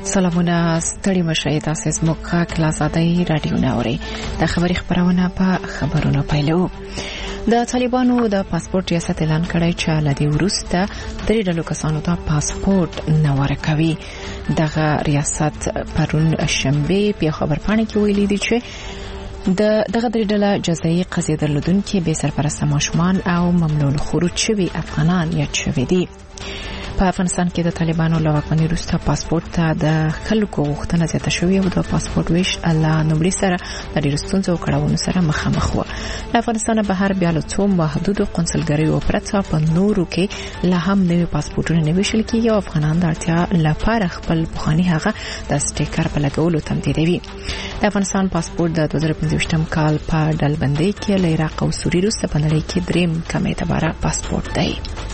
سلامونه ستړي مشي تاسو زموږه کلاسادای رادیو ناوري د خبري خبرونه په خبرونو پیلو. د طالبانو د پاسپورت ریاست اعلان کړی چې لدی ورسته درې ډلو کسانو ته پاسپورت نه ورکوي. دغه ریاست پرون شنبه په خبرپاڼه کې ویلي دی چې دغه درې ډله جزایي قضیه درلودونکي به سرپرست ماشومان او ممنوع الخروج شوي افغانان یاد شوي دي. په افغانستان کې د طالبانو له واکمنۍ وروسته پاسپورت ته د خلکو غوښتنه زیاته شوې او د پاسپورت ویش له نوموړي سره د ډېرو ستونزو او کړاوونو سره مخامخ وو. له افغانستانه بهر بیا له څو محدودو قونسلګریو پرته په نورو کې لا هم نوي پاسپورتونه نه ویشل کېږي او افغانان د اړتیا لپاره خپل پخواني هغه د سټیکر په لګولو تمدیدوي. د افغانستان پاسپورت د 2015 کال په ډلبندۍ کې له عراق او سوریې وروسته په نړۍ کې دریم کم اعتباره پاسپورت دی.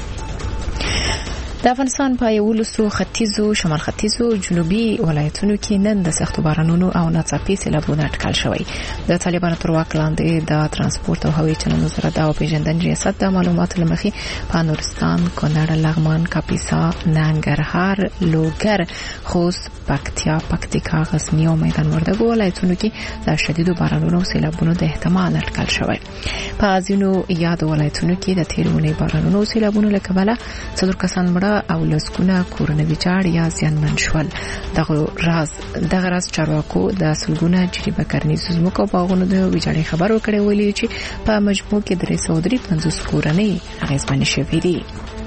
د افغانستان په یولسو ختیځو شمال ختیځو جنوبي ولایتونو کې نن د سختو بارانونو او ناڅاپي سیلابونو اټکل شوی. د طالبانو تر واک لاندې د ترانسپورت او هوایي چلنونو سره د پیژندنې ریاست د معلوماتو لمخې په نورستان، کونړ، لغمان، کاپیسا، ننګرهار، لوګر، خوست، پکتیا، پکتیکا، غزنی او میدان وردګو ولایتونو کې د شدیدو بارانونو او سیلابونو د احتمال اټکل شوی. په ځینو یاد ولایتونو کې د تیرونی بارانونو او سیلابونو له کبله څلور کسان مړه او لسګونه کورونه ویجاړ یا زیانمن شول. دغه راز چارواکو د سلګونه جریبه کرنیزو ځمکو او باغونو د ویجاړۍ خبر ورکړی ویلي چې په مجموع کې 353 کورنۍ اغېزمنې شوې دي.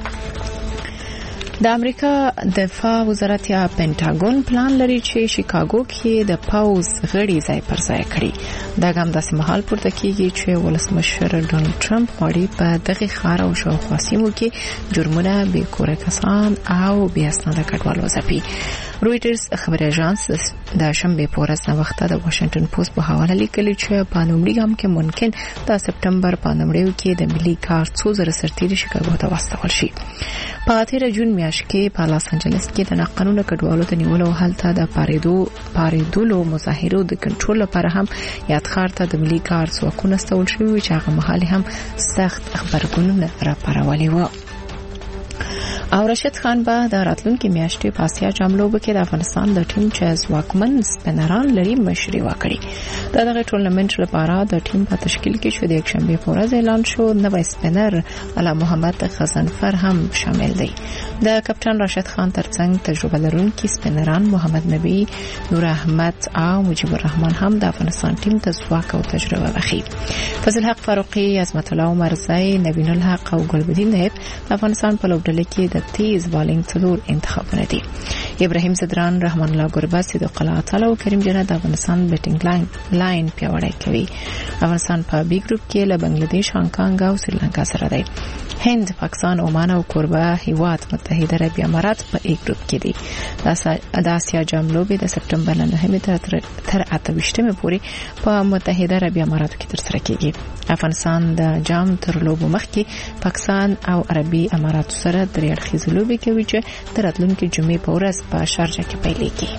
د امریکا دفاع وزارت یا پینټاګون پلان لري چې شیکاګو کې د پاوز غړي ځای پر ځای کړي. دا ګام داسې مهال پورته کیږي چې ولسمشر ډونالد ټرمپ غواړي په دغه ښار او شاوخوا سیمو کې جرمونه بې کوره کسان او بې اسناده کډوال وځپي. رویټرز خبري اژانس د شنبه په ورځ د وخت د واشنگټن پوسټ په حواله لیکلي چې په لومړي ګام کې ممکن د سپټمبر په لومړیو کې د ملي کار څو زره سرتیري شیکاګو ته واستول شي. په 13 جون میاشت کې په لاس انجلس کې د ناقانونه کډوالو د نیولو او هلته د پاریدولو مظاهرو د کنټرول لپاره هم یاد ښار ته د ملي کار ځواکونه استول شوي چې هغه مهال هم سخت خبرګونونه راپارولي وو. او رشید خان به د راتلونکي میاشتې په آسیا جام لوبه کې د افغانستان د ټیم چې ځواکمن سپینران لري مشري وکړي. دغه ټورنمنت لپاره د ټیم په تشکیل کې شو د یکشنبه په ورځ اعلان شو نوې سپینر علا محمد غزنفر هم شامل دی. د کپټان رشید خان ترڅنګ تجربه لرونکي سپینران محمد نبی، نور احمد او مجيب الرحمن هم د افغانستان ټیم ته ځواک او تجربه بخي. فضل حق فاروقي، عظمت الله عمرزی، نوین الحق او ګلبدین نایب افغانستان په لوبډله کې تیز بالینګ څلور انتخابونه دي. ابراهیم زدران، رحمان الله ګربز، صدیق الله تعالی او کریم جنت د افغانستان بیټینګ لاین پیاوړی کوي. افغانستان په بی ګروپ کې له بنگلاديش، هانګ کانګ او سریلانکا سره دی. هند، پاکستان، عمان او کوربه هیواد متحده عربی امارات په ای ګروپ کې دي. د آسیا جام لوبې د سپټمبر 9 تر 28 پورې په متحده عربی اماراتو کې ترسره کیږي. افغانستان د جام تر لوبو مخکې پاکستان او عربي اماراتو سره درې اړخیزې لوبې کوي چې تر راتلونکي جمعې په ورځ په شارجه کې پیلېږي.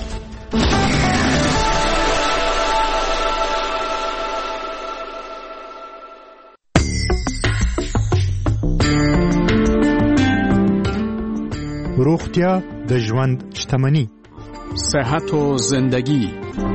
روغتیا د ژوند شتمني، صحت و زندگی.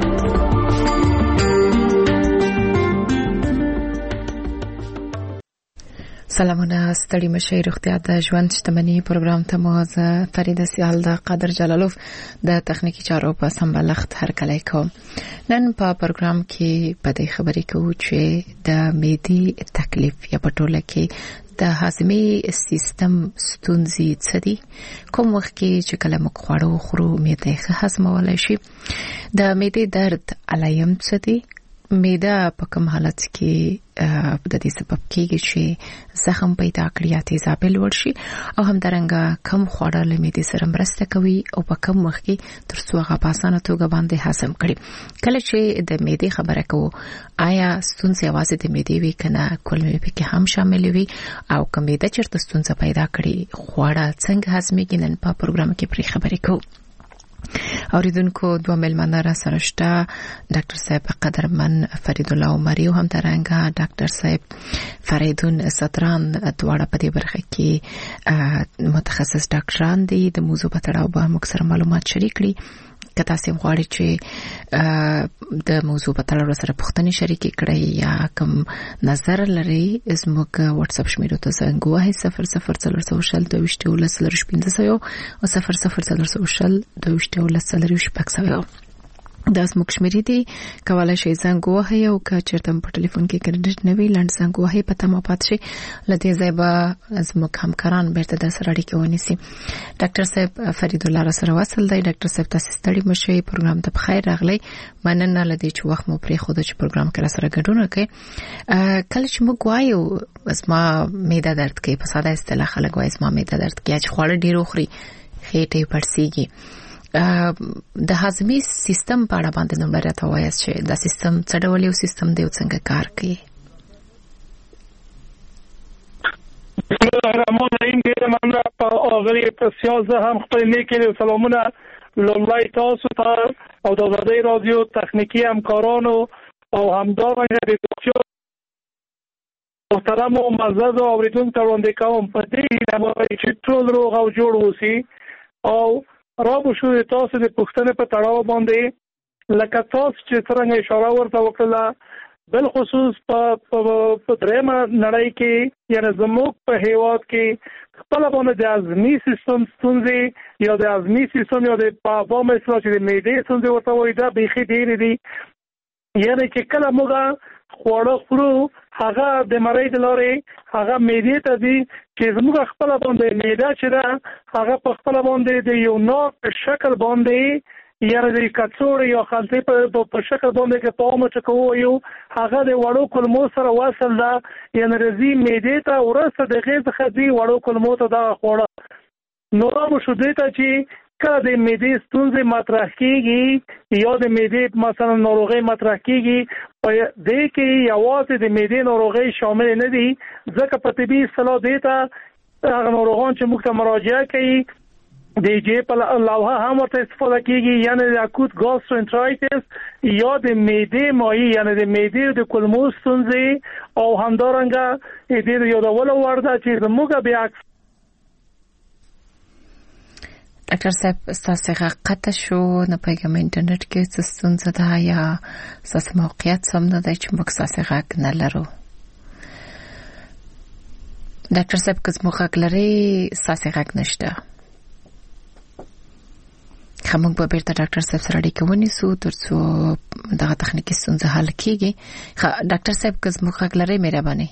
سلامونه ستړي مشي. روغتیا د ژوند شتمني پروګرام ته موازه فرید سیال د قادر جلالوف د تخنیکی چارو په سمبالښت هرکلی کوم. نن په پروګرام کې په دې خبرې کوو چې د معدې تکلیف یا په ټوله کې د هاضمې سیستم ستونزې څه دي، کوم وخت کې چې کله موږ خواړه خورو معده ښه هضمولای شي، د معدې درد علایم څه دي، معده په کوم حالت کې د دې سبب کېږي چې زخم پیدا کړي یا تیزابي لوړ شي، او همدارنګه کم خواړه له معدې سره مرسته کوي او په کوم وخت کې تر څو هغه په اسانه توګه باندې هضم کړي. کله چې د معدې خبره کوو، آیا ستونزې یوازې د معدې وي کنه کولمې پکې هم شامل وي، او کوم معده چیرته ستونزه پیدا کړي خواړه څنګه هضمېږي، نن په پروګرام کې پرې خبرې کوو. اوریدونکو دوه ملمنه را سره شته، ډاکټر صاحب قدرمن فرید الله عمری او هم ترانګه ډاکټر صاحب فریدون ستران، دواړه په دې برخه کې متخصص ډاکټران دي. د موضوع په تړاو به موږ سره معلومات شریک کړي. کته سیم غواړي چې د موضوع په تړاو سره پوښتنې شریکې کړئ یا کوم نظر لري زموږ واتس اپ شمیرو ته زنګ وهئ 0040221500 او 0040221500 دا زموږ شمیرې دي کولای شئ زنګ وهئ او که چېرته په ټلیفون کې کریډټ نه وي لنډ زنګ وهئ پته مو پات شي لته زیبا زموږ همکاران بیرته د سره اړیکه ونیسي ډاکټر صاحب فرید الله را سره وصل دی ډاکټر صاحب تاسو ستړي مشئ پروګرام ته بخیر راغلی مننه لدی چې وخت مو پرې خوده چې پروګرام کې را سره ګډون وکړي کله چې موږ وایو اسما معده درد کوي په ساده اصطلاح خلک وایي اسما معده درد کوي چې خواړه ډیر خوري خېټه پړسیږي د هاضمي سیستم په اړه باندې نو راته وایي چې دا سیستم څه ډول یو سیستم دی او څنګه کار کوي الرحمن الرحیم دې مننه په اوغلی په سیاسه هم خپل نیکه سلامونه لومړی تاسو ته او د ازادۍ رادیو تخنیکی همکارانو او همدارنګه د دوستیو محترم او معزز اوریدونکو ته وړاندې کوم په دې باندې چې ټول روغ او جوړ اوسئ او رابو شو تاسو د پښتنې په تړاو باندې لکه تاسو چې څنګه اشاره ورته وکړه بل خصوص په درېمه نړۍ کې یعنی زموږ په هیواد کې خپل باندې د هاضمي سیستم ستونزې یا د هاضمي سیستم یا د عوامو اصلاح چې د معدې ستونزې ورته وایي دا بیخي ډېرې دي یعنی چې کله موږ خواړه خورو هغه د مړۍ د لارې هغه معدې ته دي چې زموږ خپل باندې معده چې ده هغه په خپل باندې د یو نوع شکل باندې یعنی د کڅوړې یا خلطې په شکل باندې کې پامه چې کوو هغه د وړو کلمو سره وصل ده یعنی رضی معدې ته ورسته د غیز خدي وړو کلمو ته دا خواړه نو مو شو دې ته چې کله د معدې ستونزې مطرح کیږي یا د معدې مثلا ناروغي مطرح کیږي په دې کې یوازې د معدې ناروغي شامل نه دي ځکه په طبي اصطلاح دې ته هغه ناروغان چې موږ ته مراجعه کوي د جې په لوحه هم ورته استفاده کیږي یعنی د اکوت ګاسترنټرایټس یا د معدې مایع یعنی د معدې د کولمو ستونزې او همدارنګه دې یو ډول ورده چې موږ بیا ډاکټر صاحب تاسو قطع شو نه پیغام انټرنیټ کې څه ستونزه ده یا تاسو موقعیت سم نه دی چې موږ تاسو غږ نه لرو ډاکټر صاحب که موږ غږ لري تاسو غږ نشته خموږ به بیرته ډاکټر صاحب سره اړیکه ونیسو ترڅو دغه تخنیکی ستونزه حل کیږي ډاکټر صاحب که موږ غږ لري مهرباني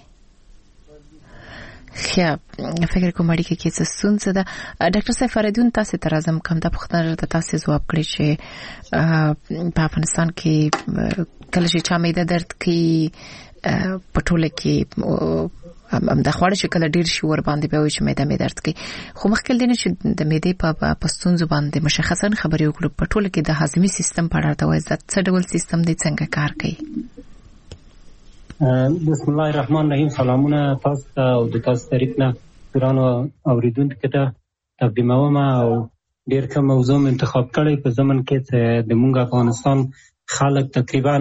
خیا فکر کوم اړیکه کې څه ستونزه ده ډاکټر صاحب فریدون تاسو ته راځم کوم د پوښتنه ته تاسو جواب کړی چې په افغانستان کې کله چې چا معده درد کوي په ټوله کې د خواړو چې کله ډیر شي ور باندې به وي چې معده درد کوي خو مخکې دینه چې د معدې په ستونزو باندې مشخصا خبرې وکړو په ټوله کې د هاضمي سیستم په اړه توای څه ډول سیستم دی څنګه کار کوي بسم الله الرحمن الرحیم سلامونه تاسو ته او د تاسو طریقنا ګرانو اوریدونکو ته تقدیموم او ډیر کوم موضوع انتخاب کړی په زمن کې چې د مونږ افغانستان خلک تقریبا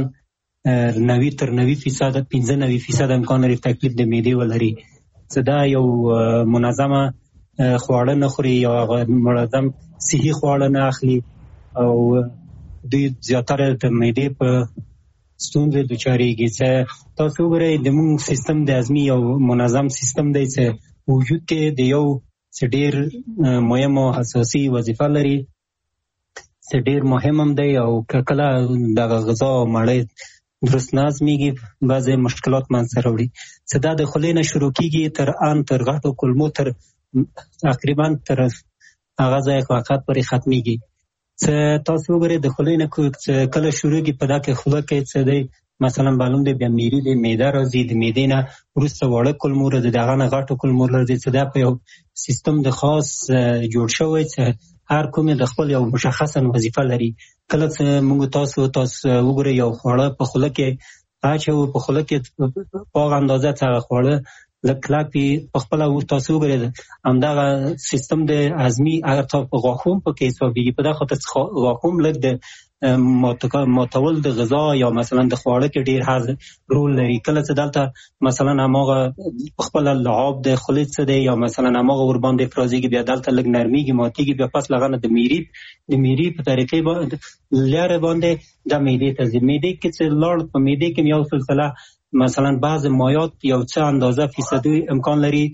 90% امکان لري تکلیف د معدې ولري چې دا یو منظمه خواړه نه خوري یا منظم صحي خواړه نه اخلي او دوی زیاتره د معدې په ستونزې دوچارېږي چې تاسو وګورئ د موږ سیستم د هاضمي او منظم سیستم دی چې وجود کې د یو ډېر مهم او اساسي وظیفه لري چې ډېر مهم هم دی او کله د غذا او مړۍ درست نظمیږي بعضې مشکلات منځته راوړي چې دا د خولې نه شروع کېږي تر غټو کولمو تقریبا تر هغه ځای وخت پورې ختمېږي چې تاسو وګورئ د خولې نه کله شروع کېږي په دا کې خوله کې څه دی مثلا معلوم دی بیا میری دی معده راځي د معدې نه وروسته واړه کولمو راځي د هغه نه غټو کولمو راځي چې دا په یو سیستم د خاص جوړ شوی چې هر کوم د خپل یو مشخصه وظیفه لري کله چې موږ تاسو وګورئ یو خواړه په خوله کې اچو په خوله کې په اندازه څه خواړه لکلاپی په خپل تاسو وګورئ همدغه سیستم د هاضمي اگر تاسو غاښوم په کې حسابي په دغه خاطر غاښوم لږ د ماتول د غذا یا مثلا د خواړه کې ډیر حاز رول لري. کله چې دلته مثلا هغه خپل لعاب د خلیت څه دی یا مثلا هغه ور باندې پروزیږي بیا دلته لګ نرمیږي ماتيږي بیا پس لغنه د میری په طریقې باندې لاره باندې د معدې ته ځي. معدې کې چې لړ په معدې کې یو سلسله مثلا بعض مایات یو څه اندازه فیصدي امکان لري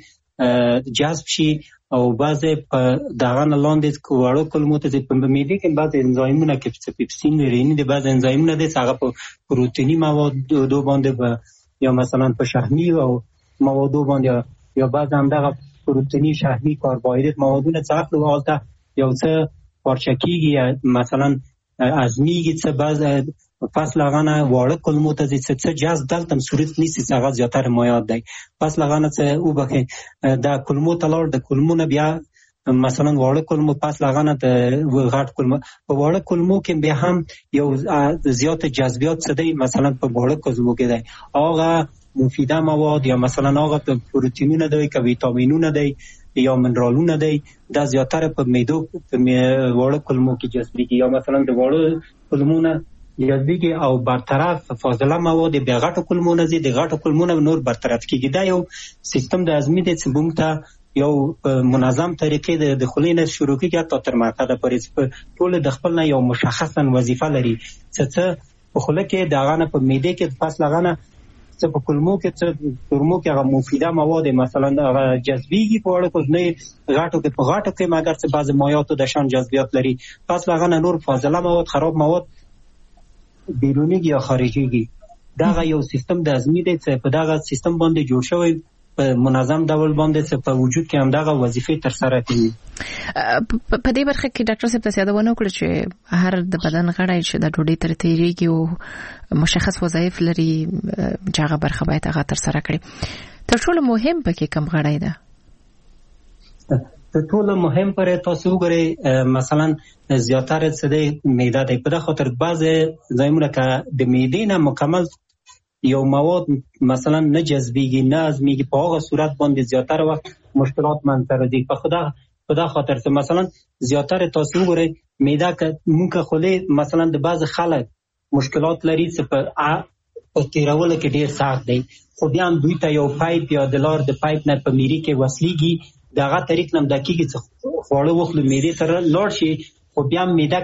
جذب شي او بعضې په دغه نه لاندې وړو کلمو ته په معدې کې بعضې انزایمونه کې پیپسین لري د بعضې انزایمونه دی چې هغه په پروتیني موادو باندې یا مثلا په شحمي او موادو باندې یا بعض همدغه پروتیني شحمي کاربوهایدریت موادونه چې اخلو هلته یو څه پارچه کېږي مثلا ازمیږي څه بعض پس لغانه واړه کلمو ته څه جذب دلته صورت نیسي چې هغه زیاتره مایات دی. پس لغانه څه وبخې د کلمو ته لاړ د کلمونه بیا مثلا واړه کلمو پس لغانه د غټ کلمو په واړه کلمو کې بیا هم یو زیات جذبیات څه دی مثلا په واړه کلمو کې دی هغه مفیده مواد یا مثلا هغه پروتینونه دی که ویټامینونه دی یا منرالونه دی دا زیاتره په میدو په واړه کلمو کې جذبیږي یا مثلا د واړه کلمونه جذبیږي او برطرف فاضله مواد بیا غټو کلمونه دي د غټو کلمونه نور برطرف کیږي. دا یو سیستم د هضمي دی چې موږ ته یو منظم طریقې د خولې نه شروع کیږي حتی تر معده پورې ټول د خپل نه یو مشخصا وظیفه لري چې په خوله کې دغه نه په معده کې پس لغانه چې په کلمو کې چې ترمو کې هغه مفیده مواد مثلا هغه جذبیږي په وړو کې غټو کې په غټو کې مګر چې بعض مایاتو د شان جذبیات لري پس لغانه نور فاضله مواد خراب مواد بیرونیږي یا خارجيږي. دغه یو سیستم د هضمي دی چې په دغه سیستم باندې جوړ شوی په منظم ډول باندې چې په وجود کې هم دغه وظیفې تر سره کوي. په دې برخه کې ډاکټر صاحب تاسو یادونه وکړه چې هر د بدن غړی چې د ډوډۍ تر تیریږي او مشخص وظایف لري چې هغه برخه باید هغه تر سره کړي. تر ټولو مهم پکې کوم غړی ده؟ تر ټولو مهم پر تاسو وګورئ مثلا زیاتره څه دی معده دی په دغه خاطر بعضې ځایونه که د معدې نه مکمل یو مواد مثلا نه جذبیږي نه هضمیږي په هغه صورت باندې زیاتره وخت مشکلات منځته راځي. په دغه خاطر چې مثلا زیاتره تاسو وګورئ معده که موږ خولې مثلا د بعض خلک مشکلات لري چې په تیرولو کې ډیر سخت دی خو بیا هم دوی ته یو پایپ یا د لار د پایپ نه په میري کې وصلیږي دغه طریق نه د کېږي چې خواړه وخلو معدې ته لاړ شي خو بیا هم معده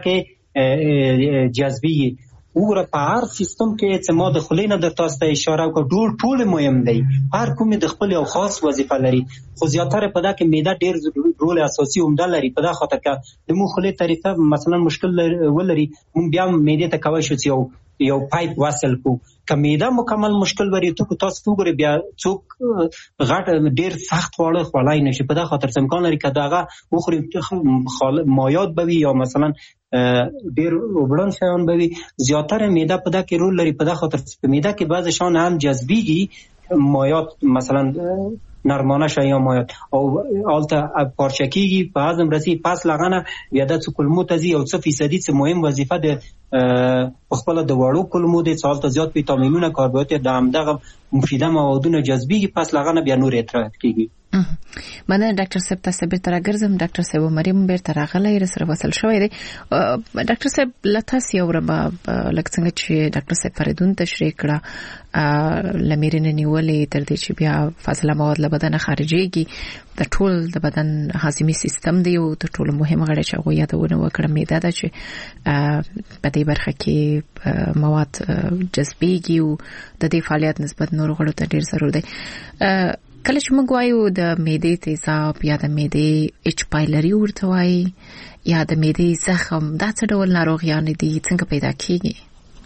کې جذبیږي. وګوره په هر سیستم کې چې ما د خولې نه در تاسو ته اشاره وکړه ټول مهم دی هر کومې د خپل یو خاص وظیفه لري خو زیاتره په دا کې معده ډیر رول اساسي عمده لري په دا خاطر که د مو خولې طریقه مثلا مشکل ولري مونږ بیا معدې ته کولی شو چې یو پایپ وصل کو که معده مکمل مشکل وری تو تاسو وګورئ بیا څوک غټ ډیر سخت خواړه خورلای نشي په دا خاطر امکان لري که دغه وخوري مایات به وي یا مثلا ډیر وبړن شیان به وي زیاتره معده په دا کې رول لري په دا خاطر په معده کې بعض شان هم جذبیږي مایات مثلا نرمانه شایا مایات او آلته پارچه کیږي په هضم رسی پس لغنه بیا د کلمو ته ځي او څه فیصدي څه مهم وظیفه ده په خپل د وړو کلمو د آلته زیات ویټامینونه کاربوهایدریت د همدغه مفیده موادونه جذبیږي پس لغنه بیا نور اطراحات کیږي. مننه ډاکټر صاحب تاسو به تر ګرځم ډاکټر صاحب مریم بیر تر غلې سره وصل شوې دي. ډاکټر صاحب لته سیوربا لکه څنګه چې ډاکټر صاحب فریدون تشریح کړه لمیرینه نیولې تر دې چې بیا فاصله مواد له بدن خارجيږي د ټول د بدن هاضمي سیستم دی او د ټول مهم غړي چې هغه یادونه وکړه معده ده چې په دې برخه کې مواد جذبيږي او د دې فعالیت نسبت نور غړو ته ډیر ضروري دی. کله چې موږ وایو د معدې تیزاب یا د معدې اچ پایلري ورته وایي یا د معدې زخم دا څه ډول ناروغیان دي څنګه پیدا کیږي؟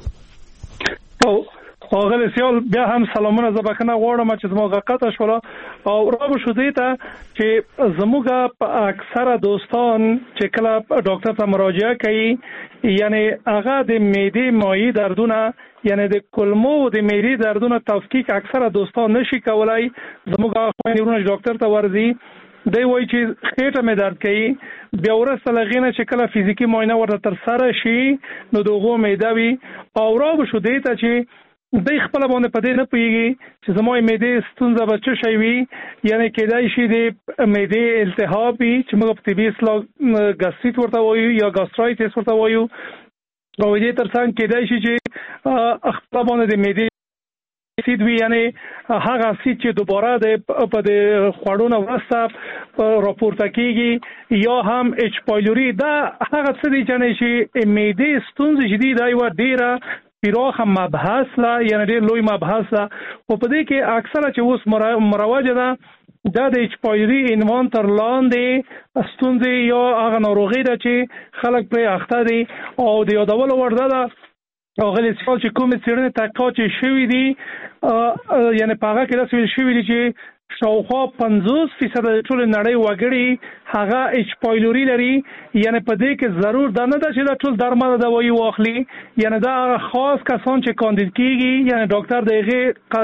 او غل سیال بیا هم سلامونه زبکنه غواړم چې زموږ قطع شوله او راو شو دی ته چې زموږ په اکثره دوستان چې کله ډاکټر ته مراجعه کوي یعنی هغه د معدې مایع دردونه یعنی د کلمو د معدې دردونه تفکیک اکثره دوستان نشي کولای زموږ خويندونه ډاکټر ته ورځي دی وایي چې خېټه مې درد کوي بیا ورسته لغینه چې کله فزیکی معاینه ورته تر سره شي نو دغه معده وي او راو شو دی ته چې د خپل باندې پدې نه پیږي چې زموږ معدې ستونزه بچو شي وي یعنی کېدای شي د معدې التهاب وي چې موږ په طبي اصطلاح ګاستریت ورته وایو یا ګاسترایټس ورته وایو او دې ترڅنګ کېدای شي چې خپل باندې د معدې سید وی یعنی هغه سید چې دوباره د په د خوړونو وروسته راپورته کیږي یا هم اچ پایلوري دا هغه څه دي چې معدې ستونزې شدید دی و ډیره پیروخه مبحث لا یعنی ډیر لوی مبحث لا او په دې کې اکثره چې اوس مروجه ده دا د اچ پایلوري عنوان تر لاندې ستونزې یا هغه ناروغي ده چې خلک پرې اخته دي او د یادولو وړ ده غلی سوال چې کومې څېړنې تحقیقات چې شوي دي یعنی په هغه کې داسې ویل شوي دي چې شاوخوا 50% د ټول نړۍ وګړي هغه اچ پایلوري لري یعنی په دې کې ضرور دا نه ده چې دا ټول درمل دوايي واخلي یعنی دا خاص کسان چې کاندید کیږي یعنی ډاکټر دغه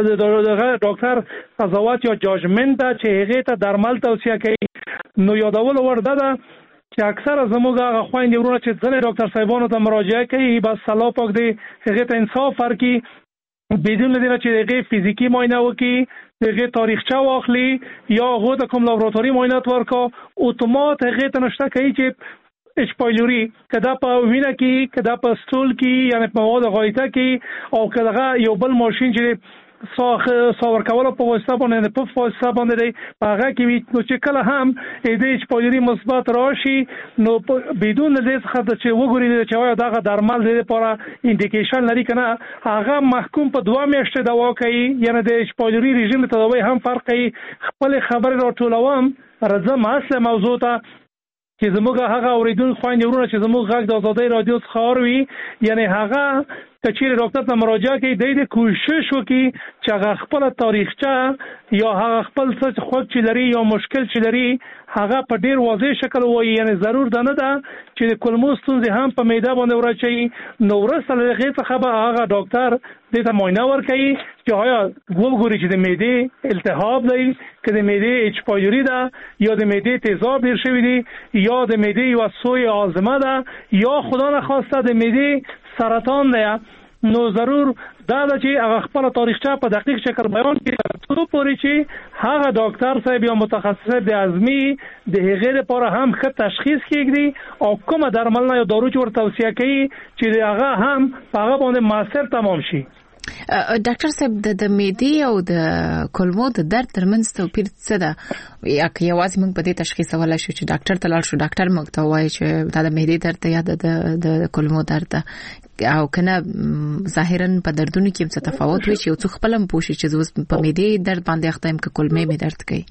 ډاکټر قضاوت یا جاجمنت چې هغه ته درمل توصیه کوي نو یادول ورده ده چې اکثر زموږ هغه خويندې ورونه چې ځنې ډاکټر صاحبانو ته مراجعه کوي بس الله پاک دې هغه ته انصاف ورکړي بدون دې چې هغه فزیکی معاینه وکړي هغه تاریخچه واخلي یا هغه د کوم لابراتواري معاینات ورکا اتومات هغه ته نشته کوي چې اچ پایلوري کدا په وینه کې کدا په سټول کې یعنی په مواد غایطه کې او کدا یو بل ماشين چې څور کول په واسطه باندې په واسطه باندې هغه کې نو چې کله هم دې اچ پایلوري مثبت راشي نو بدون دې څخه چې وګوري چې وای دا درمل دې لپاره انډیکیشن لري کنه هغه محکوم په 2 میاشتې دوا کوي یعنی د اچ پایلوري رژیم ته دوا هم فرق کوي خپل خبره راټولوم راځم اصله موضوع ته چې زموږ هغه اوریدونکو خويندې ورونه چې زموږ غږ د آزادۍ رادیو څخه اوري یعنی هغه کچېره ډاکټر ته مراجعه کوي د کوشش وکړي چې هغه خپل تاریخچه یا هغه خپل څه خوښ چې لري یا مشکل چې لري هغه په ډیر واضح شکل وایي یعنی ضرور ده نه ده چې د کولمو ستونزې هم په معده باندې ورچي نو ورسره هغه څخه به هغه ډاکټر دې ته معاینه ورکړي چې آیا وګوري چې د معدې التهاب دی که د معدې اچ پایلوري ده یا د معدې تیزاب ډیر شوی دی یا د معدې یو سوی آزمه ده یا خدا نخواسته د معدې سرطان ده نو ضرور دا چې هغه خپل تاریخچه په دقیق شکل بیان کړي تر پورې چې هغه ډاکټر صاحب یا متخصص د ازمي د هغې لپاره هم ښه تشخیص کیږي او کومه درمل یا دارو چې ورته توصیه کوي چې هغه هم هغه باندې موثر تمام شي ډاکټر صاحب د معدې او د کولمو د درد ترمنځ توپیر څه ده یا که یوازې موږ په دې تشخیص ولای شو چې ډاکټر ته لاړ شو ډاکټر موږ ته وایي چې دا د معدې درد یا د کولمو درد او کنه ظاهرا په دردونو کې څه تفاوت وي چې یو څه خپلم پوښي چې په معدې درد باندې اخته يم که کولمې می درد کوي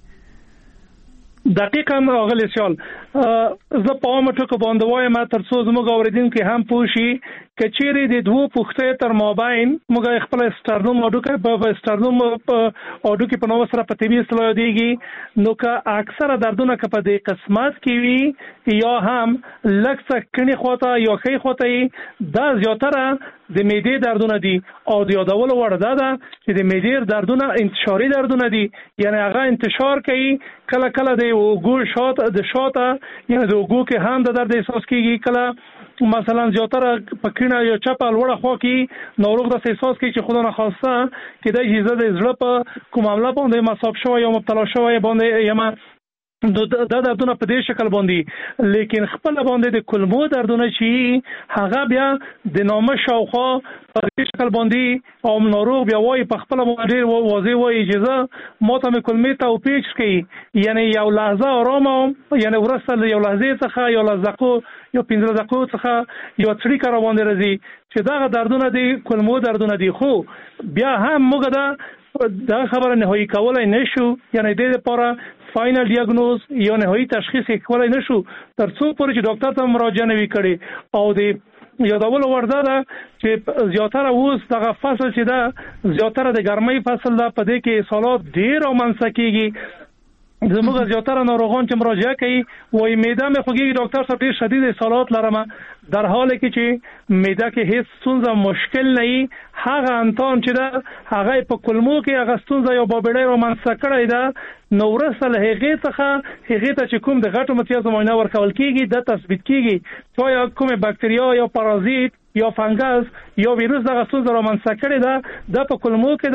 دقیقاً اغلی سیال زه په عامه ټکو باندې وایم تر څو زموږ اوریدونکو هم پوښي کچېری د دوه پوښتې تر مابین موږ خپل سټارنوم اډوکه په سټارنوم اډوکه په نوو سره په طبي اصطلاح دیږي نو که اکثره دردونه که په دې قسمت کې وي یا هم لکه کني خواته یا خې خواته دا زیاتره د معدې دردونه دي او د یادولو وړ ده چې د معدې دردونه انتشاري دردونه دي یعنی هغه انتشار کوي کله کله د وګو شاته یعنی د وګو کې هم د درد احساس کیږي کله مثلا زیاتره پکینه یا چپه لوړه خوا کې ناروغ د احساس کوي چې خدا نخواسته کې د اجازه د زړه په کوم عمله باندې مصاب شوی یا مبتلا شوی باندې یم دا دردونه په دې شکل باندې لیکن خپل باندې د کولمو دردونه شي هغه بیا د نامه شاوخوا په دې شکل باندې او ناروغ بیا وایي په خپل باندې واضح وایي اجازه ماته مې کولمې ته او پیچ کوي یعنی یو لحظه آرام یعنی ورسره یو لحظه څخه یو لحظه یا 15 دقیقو څخه یو څړی کار باندې راځي چې دا دردونه دي کولمو دردونه دي خو بیا هم موږ دا خبره نهایی کولای نشو یعنی د دې لپاره فاینل ډیاګنوز یا نهایی تشخیص کولای نشو تر څو پورې چې ډاکټر ته مراجعه نه وکړي او د یادول ورده ده چې زیاتره اوس دغه فصل چې ده زیاتره د ګرمۍ فصل ده په دې کې سالات ډیر او منسکیږي زموږ زیاتره ناروغان چې مراجعه کوي وایي معده مې خوږیږي ډاکټر صاحب ډیر شدید سالات لرم در حالی کې چې معده کې هیڅ ستونزه مشکل نه وي هغه انتان چې ده هغه په کولمو کې هغه ستونزه یا بابړی رامنځته کړی ده نو ورسره هغه ته چې کوم د غټو متیازو معاینه ورکول کیږي د تثبیت کیږي چې یا کوم باکتریا یا پارازیت یا فنګس یا ویروس دغه ستونزه رامنځته کړی ده د په کولمو کې ده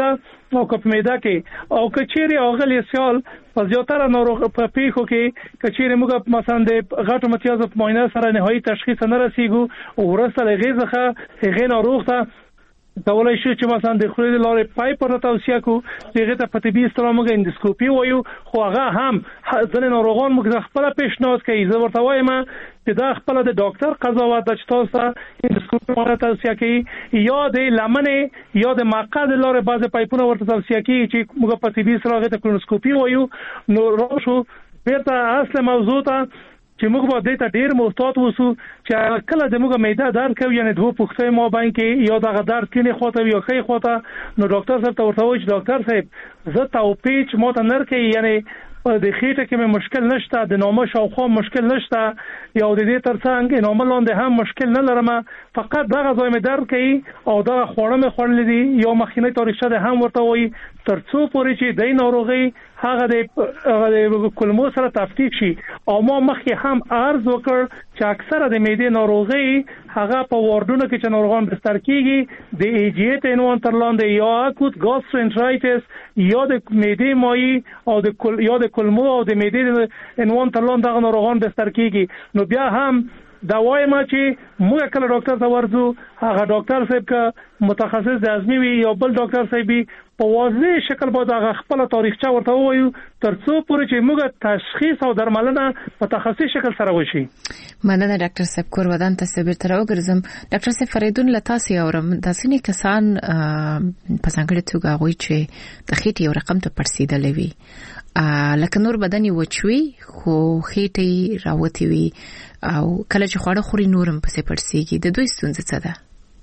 او په معده کې او کچيري اغلی سیال په زیاتره ناروغ په پیخو کې کچيري موږ مثلا د غټو امتیاز په معاینه سره نهایی تشخیص نه رسیږو او ورسره غیزخه غیر ناروغ ته کولای شي چې مثلا د خولې د لارې پایپ ورته توصیه کو چې هغه ته په طبي اصطلاح موږ اندوسکوپي وایو خو هغه هم ځینې ناروغان موږ خپل پیشنهاد کوي زه ورته وایم چې دا خپل د ډاکټر قضاوت د تاسو اندوسکوپي ورته توصیه کوي یا د لمنې یا د مقعد لارې بعض پایپونه ورته توصیه کوي چې موږ په طبي اصطلاح ته کولونوسکوپي وایو نو راشو بیرته اصل موضوع ته چې موږ به د ته ډیر محتاط وسو چې کله د موږ معده درد کوي یعنی دوه پوښتنې ما باندې کې یا د درد کینې خواته یا خې خواته نو ډاکټر صاحب ته ورته وایي چې ډاکټر صاحب زه تاسو پیچ مو ته نر کوي یعنی د خېټه کې مې مشکل نشته د نومه شاوخوا مشکل نشته یا د دې ترڅنګ نومه لاندې هم مشکل نه لرم فقط دغه ځای مې درد کوي او دا خوړه مې خورلې دي یا مخینه تاریخچه ده هم ورته وایي ترڅو پورې چې د ناروغي هغه د کولمو سره تفکیک شي او ما مخکې هم عرض وکړ چې اکثره د معدې ناروغي هغه په واردونو کې چې ناروغان بستر کیږي د ایجیټ انوان تر لاندې یا اکوت ګاسترنټرایټس یا د معدې مایي او د کولمو او د معدې انوان تر لاندې ناروغان بستر کیږي نو بیا هم دا وایم چې موږ کله ډاکټر ته ورځو هغه ډاکټر صاحب کا متخصص د ازمي وي یا بل ډاکټر صاحب په واضح شکل باندې هغه خپل تاریخچه ورته وایو ترڅو پورې چې موږ تشخیص او درملنه په تخصصي شکل سره وشي. مننه ډاکټر صاحب کور ودان ته سبیر تر وګرځم. ډاکټر صاحب فریدون لتاسي اورم داسې نه کسان په څنګه توګه غوي چې د خېټې یو رقم ته پرسیدلې وي لکه نور بدن یې وچوي خو خېټې راوتی وي او کله چې خواړه خوري نورم پسې پړسیږي د دوی ستونزه څه ده؟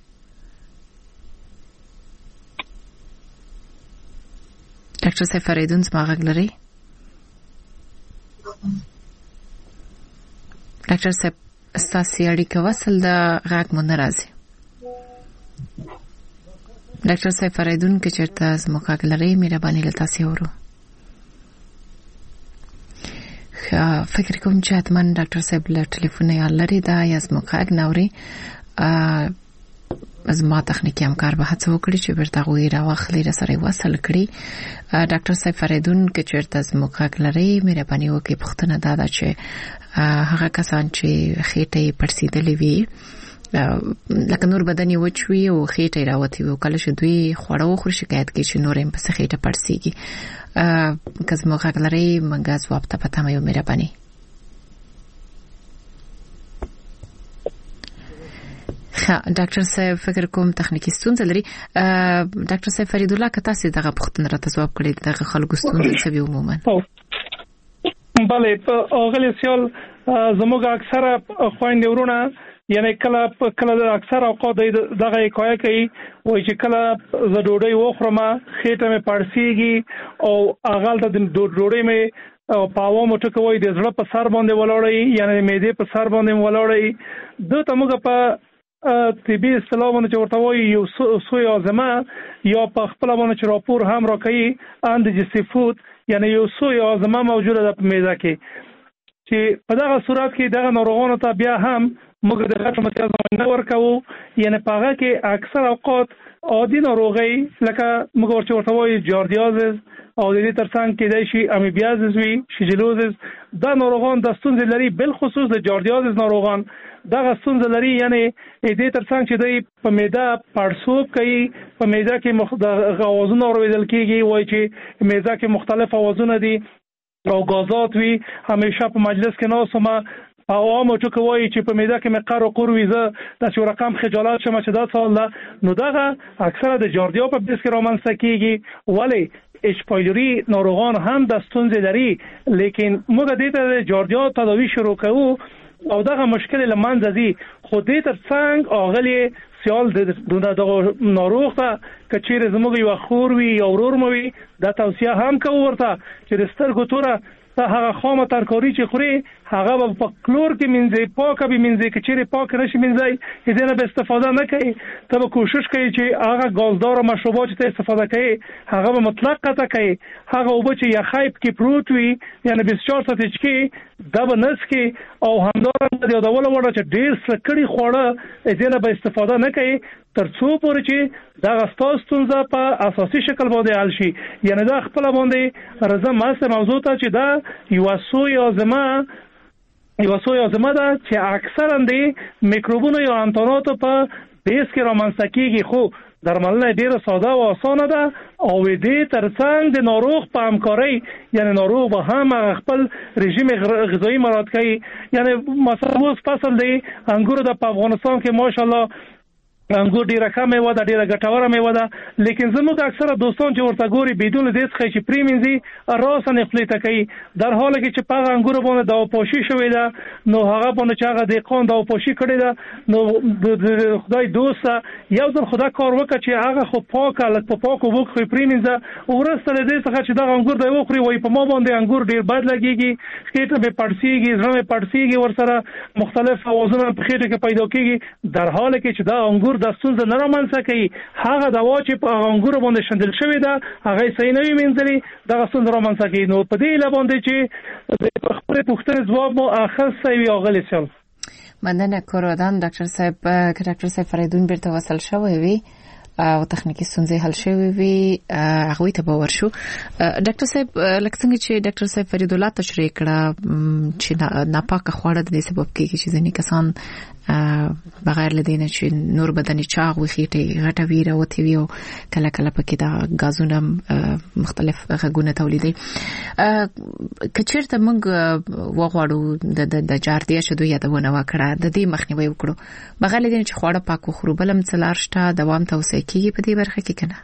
ډاکټر صاحب فریدون زما غږ لري؟ ډاکټر صاحب ستاسو اړیکه وصل ده غږ مو نه راځي. ډاکټر صاحب فریدون که چېرته زما غږ لري مهرباني له تاسو اورو. فکر کوم چې حتما ډاکټر صاحب له ټلیفون یا لري دا یا زما غږ نوري زما تخنیکی همکار به هڅه وکړي چې ورته غوي راوخلي را سره وصل کړي. ډاکټر صاحب فریدون که چېرته زما غږ لري مهرباني وکړئ پوښتنه دا ده چې هغه کسان چې خېټه یې پړسیدلې وي لکه نور بدن یې وچوي او خېټه یې راوتي وي کله چې دوی خواړه وخوري شکایت کوي چې نور یې پسې خېټه پړسیږي. که زما غږ لري منګه ځواب ته پته مې مهرباني. ډاکټر صاحب فکر کوم تخنیکی ستونزه لري. ډاکټر صاحب فرید الله که تاسو دغه پوښتنه راته ځواب کړئ دغه خلکو ستونزه څه وي عموما؟ بله اغلی سیال زموږ اکثره خويندې ورونه یعنی کله اکثر اوقات دغه حکایت کوي وایي چې کله زه ډوډۍ وخورم خېټه مې پړسیږي او اغل ته ډوډۍ مې پاوه موټه کوي د زړه په سر باندې ولاړی یعنی معدې په سر باندې ولاړی دته موږ په طبي اصطلاح باندې چې ورته وایي یو سوی ازمه یا په خپل باندې چې راپور هم راکړي اندیجسټیو فود یعنی یو سوی ازمه موجوده ده په معده کې چې په دغه صورت کې دغه ناروغانو ته بیا هم موږ د غټو امتیاز نه ورکوو یعنی په هغه کې اکثر اوقات عادي ناروغي لکه موږ ورته وایي جاردیازز او د دې ترڅنګ کېدای شي امیبیازز وي شیجلوزز دا ناروغان د ستونزې لري بل خصوص د جاردیازز ناروغان دغه ستونزه لري یعنی دې ترڅنګ چې دوی په معده پړسوب کوي په معده کې غوازونه اوریدل کېږي وایي چې معده کې مختلف اوازونه دي او غازات وي همیشه په مجلس کې ناسمه او عامه ټکوي چې په معده کې مقر او قور وي زه د څو رقم خجالت شمه چې دا سوال ده نو دغه اکثره د جاردیا په دې کې رومانس کېږي ولی اچ پایلوري ناروغان هم د ستونزې لري لیکن موږ دې ته جاردیا تداوی شروع کوو او دغه مشکل لمنځه ځي خو دې ترڅنګ اغلی سیال د ناروغ ته کچېره زموږ یو خور وي او ورور مو دا توصيه هم کوو ورته چې د سترګو توره ته هغه خامه ترکاری چې خوري هغه په کلور کې منځي پاکه به منځي کې چیرې پاک نشي منځي دې نه به استفاده نه کوي ته به کوشش کوي چې هغه غازدار مشروبات ته استفاده کوي هغه به مطلق قطع کوي هغه وب چې یا خایب کې پروت وي یعنی 24 ساعت کې دا به نس کې او همدارنګه د ډول وړه چې ډیر سکړی خوړه دې نه به استفاده نه کوي ترڅو پورې چې دا غستاو ستونزه په اساسي شکل باندې حل شي یعنی دا خپل باندې رضا ماسه موضوع ته چې دا یو سوی ازمه ده چې اکثرا د میکروبونو یا انتاناتو په بیس کې رامنځته کیږي خو درملنه ډیره ساده او اسانه ده او دې ترڅنګ د ناروغ په همکارۍ یعنی ناروغ به هم خپل رژیم غذایی مراعات کوي یعنی مثلا اوس فصل دی انګور د افغانستان کې ماشاءالله انګور ډیره ښه میوه ده ډیره ګټوره میوه ده لیکن زموږ اکثره دوستان چې ورته ګوري بدون دې څخه چې پریمنځي راسه نفلی ته کوي در حاله کې چې په انګور باندې دواپاشي شوې ده نو هغه باندې چې هغه دقیقاً دواپاشي کړې ده نو خدای دوست یو ځل خدا کار وکړي چې هغه خو پاکه لکه په پاکو وګ خو پریمنځه ورسته دې څخه چې دا انګور دی وخوري وای په ما باندې انګور ډیر بد لګيږي خېټه به پړسيږي زړه به پړسيږي ورسره مختلف اوازونه په خېټه کې پیدا کیږي در حاله کې چې دا انګور د ستونزه نه رامنځته کوي هغه دوا چې په انګور باندې شندل شوی ده هغه صحیح نه وي منځلي دا ستونزه رامنځته کوي نو په دې لباندې چې خپل پوښتنې ځواب مو اخر وي اغلی سم مننه کورودان ډاکټر صاحب فریدون بیرته وصل شوی وي او تخنیکی ستونزې حل شوی وي هغه ته باور شو ډاکټر صاحب لکه څنګه چې ډاکټر صاحب فرید الله تشریح کړه چې ناپاکه خواړه د سبب کېږي چې ځینې کسان بغیر لدینه چې نور بدني چاغ وي خېټه غټه ویره وتی وي او کله کله پکې دا غازونه مختلف غږونه تولیدي کچیرته موږ وغواړو د جاردیا شدو یادونه وکړه د دې مخنیوي وکړو بغیر لدینه چې خواړه پاک خورو بلم څلار شته دوام توسعه کیږي په دې برخه کې کنه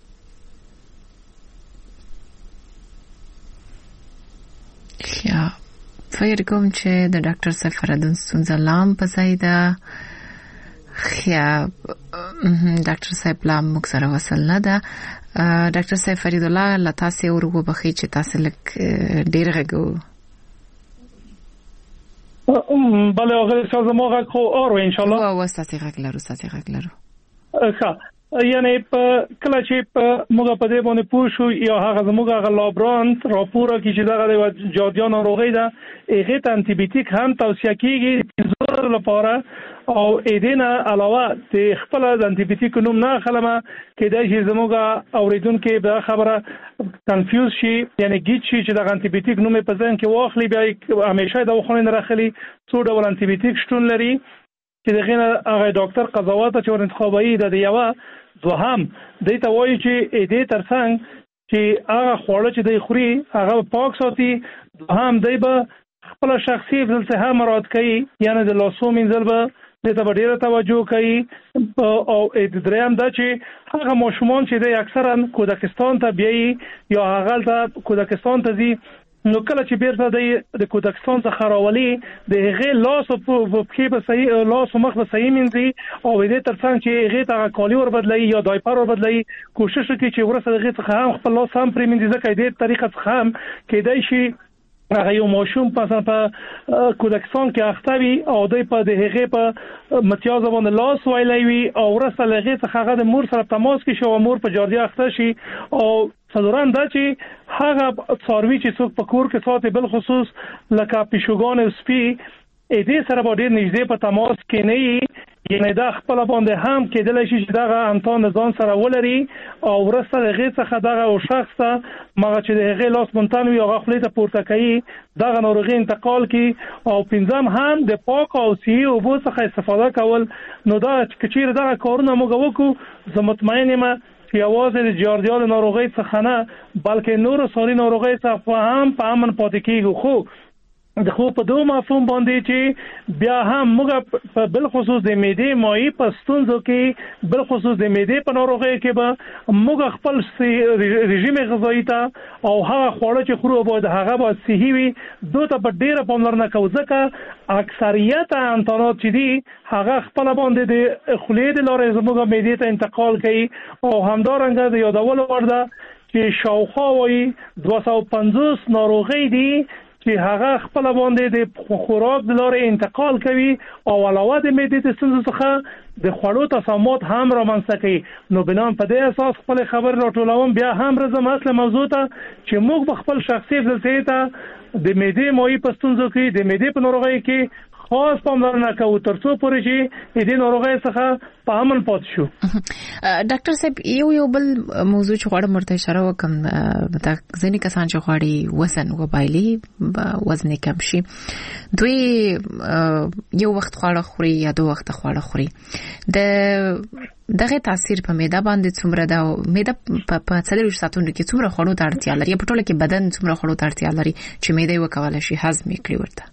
یا فکر کوم چې د ډاکټر صاحب فریدون ستونزه لام په ځای ده خیا ډاکټر صاحب لام موږ سره وصل نه ده ډاکټر صاحب فرید الله له تاسو ورغو بخي چې تاسو لک ډیر غږو بله هغه څه زموږ خو اور ان شاء الله او تاسو غږ لرو ښه یعنی په کله چې په موږ په دې باندې پوښو یا هغه زموږ لابرانت راپور کې چې دغه د جادیان ناروغي ده هغه ته انټي بیوټیک هم توصیه کیږي زور لپاره او اېدنه علاوه د خپل د انټي بیوټیک نوم نه خلمه کې د چې زموږ اوریدونکو به خبره کنفیوز شي یعنی گیج شي چې د انټي بیوټیک نوم په ځین کې واخلي بیا همیشه د وخونه راخلي څو ډول انټي بیوټیک شتون لري چې دغه هغه ډاکټر قضاوت چې ور انتخابي د یو دوهم د ته وایي چې دې ترڅنګ چې هغه خوړل چې د خوري هغه پاک ساتي دوهم دی به خپل شخصي فلسفه مراعات کوي یعنی د لاسو منځل به د ته ډیره توجه کوي او د دریم دا چې هغه ماشومان چې د اکثرا کودکستان ته بیاي یا هغه ته کودکستان ته ځي نو کله چې بیرته د کودکستان څخه راولي د هغه لاس په کې به صحیح لاس مخ به صحیح منځي او دې ترڅنګ چې هغه ته کالی ور بدلای یا دایپر ور بدلای کوشش وکړي چې ورسره هغه څخه هم خپل لاس هم پریمنځي ځکه دې طریقه څخه هم کېدای شي هغه یو ماشوم په کودکستان کې اختوي او دوی په دغه په متیاز باندې لاس وایلای وي او ورسره هغه څخه هغه د مور سره تماس کې شو مور په جاردیا اخته شي او څلورم دا چې هغه څاروي چې څوک په کور کې ساتي بل خصوص لکه پیشوګان او سپي دې سره باندې نږدې په تماس کې نه یعنی دا خپل باندې هم کېدل شي چې دا انتون ځان سره ولري او ورسره هغه څخه دا او شخص ته مګر چې هغه لاس مونتان وي او خپل ته پورته کوي دا ناروغي انتقال کی او پنځم هم د پاک او صحي او بو څخه استفاده کول نو دا چې دا کارونه موږ وکړو زه مطمئن یم چې اواز د جاردیا ناروغي څخه نه بلکې نور ساري ناروغي څخه هم په امن پاتې کیږي خو د خو په دوه مفهوم باندې چې بیا هم موږ په بل خصوص د معدې مایي په ستونزو کې بل خصوص د معدې په ناروغي کې به موږ خپل رژیم غذایی ته او هغه خواړه چې خورو باید هغه به صحي وي دوی ته په ډیره پاملرنه کوو ځکه اکثریت انتانات چې دي هغه خپل باندې د خولې د لارې زموږ معدې ته انتقال کوي او همدارنګه د یادولو وړ ده چې شاوخوا وایي 250 ناروغي دي چې هغه خپل باندې د خوراک د لارې انتقال کوي او علاوه د معدې د ستونزو څخه د خوړو تسامح هم رامنځته کوي. نو بنان په دې اساس خپل خبر راټولوم بیا هم راځم اصل موضوع ته چې موږ خپل شخصي فلسفه ته د معدې موي په ستونزو کې د معدې په ناروغۍ کې خاص پاملرنه کوو ترڅو پورې چې دې ناروغۍ څخه په امن پاتې شو. ډاکټر صاحب یو بل موضوع چې غواړم ورته اشاره وکم د ځینې کسان چې غواړي وزن وبایلي وزن کم شي دوی یو وخت خواړه خوري یا دوه وخت خواړه خوري دغه تاثیر په معده باندې څومره دا معده په 40 ساعتونو کې څومره خواړو ته اړتیا لري په ټوله کې بدن څومره خواړو ته اړتیا لري چې معده وکولای شي هضم کړي ورته.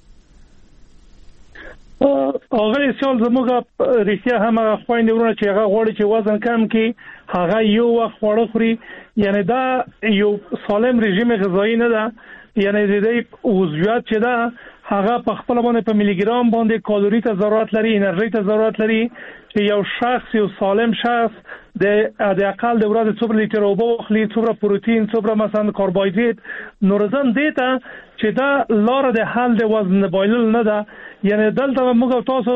هغه سیال زموږه ریښتیا هم خويندې ورونه چې هغه غوړي چې وزن کم کړي هغه یو وخت خواړه خوري یعنی دا یو سالم رژیم غذایی نه ده یعنی د دې عضویات چې ده هغه په خپل باندې په ملي ګرام باندې کالوري ته ضرورت لري انرژي ته ضرورت لري چې یو شخص یو سالم شخص د اقل د ورځې څومره لیټر اوبه وخوري څومره پروتین څومره مثلا کاربوهایډریټ نورزم دیتا چې دا لار د حل د وزن بایلل نه ده یعنی دلته موږ تاسو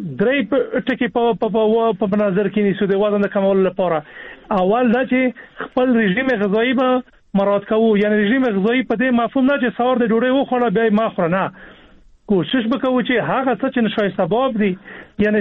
درې ټکي په نظر کې نیسو د وزن کمولو لپاره. اول دا چې خپل رژیم غذایی به مراعات کوو یعنی رژیم غذایی په دې مفهوم نه چې سهار د ډوډۍ وخوړه بیا ما خورم نه کوشش وکړو چې هغه څه چې نشای سبب دي یعنی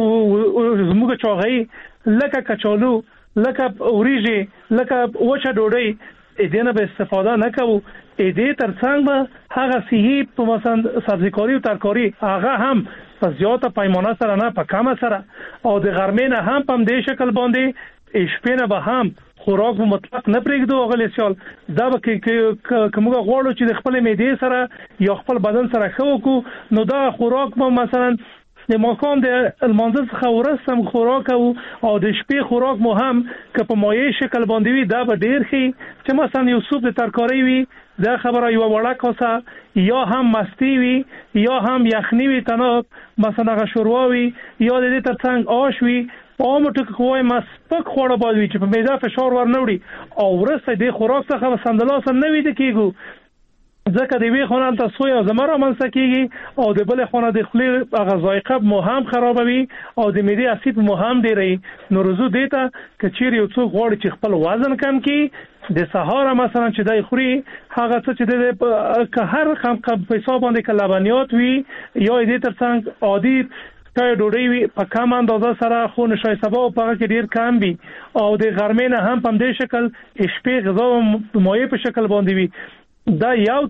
زموږ چاغي لکه کچالو لکه اوریجه لکه وچه ډوډۍ دې نه به استفاده نکوو دې ترڅنګ به هغه صحي په مثلا سبزیکاری او ترکاری هغه هم په زیاته پیمانه سره نه په کمه سره او د غرمې نه هم په دې شکل باندې شپې نه به هم خوراک مطلق نه پرېږدو غل سیال دا به کومه غواړو چې د خپل معدې سره یا خپل بدن سره خو کو نو دا خوراک به مثلا د ماقام د المنزل څخه ورسم خوراک او د شپې خوراک مو هم که په مایع شکل باندې وي دا به ډیر ښه چې مثلا یو سوپ د ترکاری وي دا خبره یو وړه کاسه یا هم مستی وي یا هم یخنی وي تناب مثلا غشوروا وي یا د دې ترڅنګ آش وي اومټ کوی مسپک خوړه باندې چې په معده فشار ورنوړي او ورسته د خوراک څخه سندلاسه نه وي د کیګو ځکه د وی خونه ته سویا زمره منځ کیږي او د بل خونه د خلی هغه ذایقه مو هم خرابوي او د معده اسید مو هم ډیری نو رزو دیتا کچیر یو څو غوړ چې خپل وزن کم کی د سهار مثلا چې دای خوري هغه څه چې د که هر خام په حساب باندې کلبانیات وي یا دې ترڅنګ عادي تا ډوډۍ وي په کم اندازه سره خو نشای سبا په کې ډیر کم وي او د غرمې نه هم په دې شکل شپې غذا مایع په شکل باندې وي دا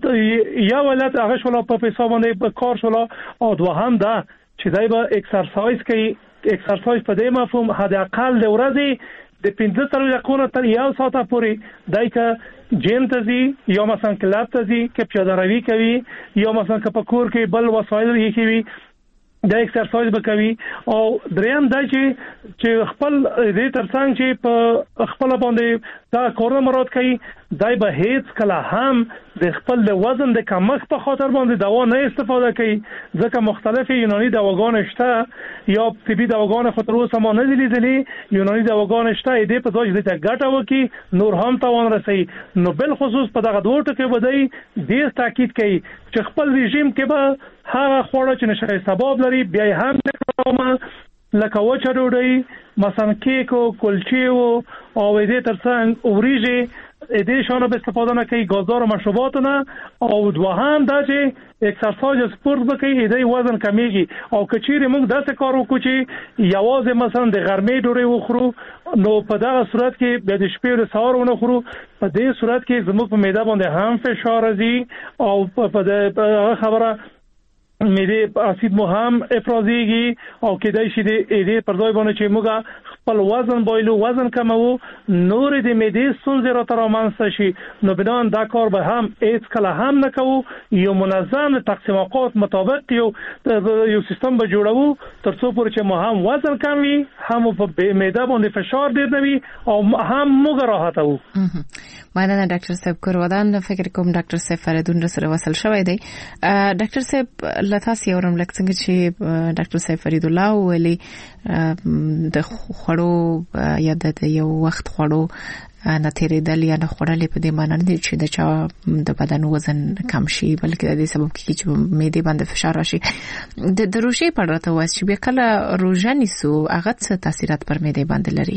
یو ولادت هغه شولا په حساب باندې په کار شولا او دوهم دا چې دای به ایکسرسایز کوي ایکسرسایز په دې مفهوم حد اقل د ورځې د 15 دقیقو تر یو ساعت پورې دای که جیم ته ځي یا مثلا کلاب ته ځي که پیاده روي کوي یا مثلا که په کور کې بل وسایل یې کوي دا ایکسرسایز وکوي او دریم دا چې خپل دې ترڅنګ چې په خپل باندې دا کورونه مراد کوي دای به هیڅ کله هم د خپل د وزن د کمښت په خاطر باندې دوا نه استفاده کوي ځکه مختلف یوناني دواګان شته یا طبي دواګان خو تر اوسه ما نه دي لیدلې یوناني دواګان شته دې په ځای د ګټه وکي نور هم تاوان رسي نو بل خصوص په دغه دوه ټکو بدای ډیر تاکید کوي چې خپل رژیم کې به هغه خوړه چې نشي سبب لري بیا هم نکوم لکه وچه ډوډۍ مثلا کیک او کلچې او دې ترڅنګ اوریجه دې شانه به استفاده نه کوي غازدار مشروبات نه او دوهم دا چې ایکسرسایز سپورت وکړي دې وزن کمیږي او کچېره موږ داسې کار وکړو چې یوازې مثلا د غرمې ډوډۍ وخورو نو په دغه صورت کې د شپې له سهار ونه خورو په دې صورت کې زموږ په معده باندې هم فشار راځي او په دې خبره معده اسید مو هم افرازيږي او کېدای شي دې پر ځای باندې چې موږ خپل وزن بایلو وزن کمو نور د معده ستونزې را ترامنځ شي نو بنان دا کار به هم هیڅ کله هم نه کوو یو منظم تقسیم اوقات مطابق یو سیستم به جوړو ترڅو پورې چې مو هم وزن کم وي هم په معده باندې فشار ډیر نه وي او هم موږ راحت وو. مننه ډاکټر صاحب کورودان فکر کوم ډاکټر صاحب فریدون سره وصل شوی دی. ډاکټر صاحب لتاس یورم لکه څنګه چې ډاکټر صاحب فرید الله ویلي د خړو یا د یو وخت خړو نه تیرېدل یا نه خوړل په دې معنی نه چې د چا د بدن وزن کم شي بلکې د دې سبب کیږي چې معدې باندې فشار راشي. د روژې په اړه ته وایي چې کله روژه نیسو هغه څه تاثیرات پر معدې باندې لري؟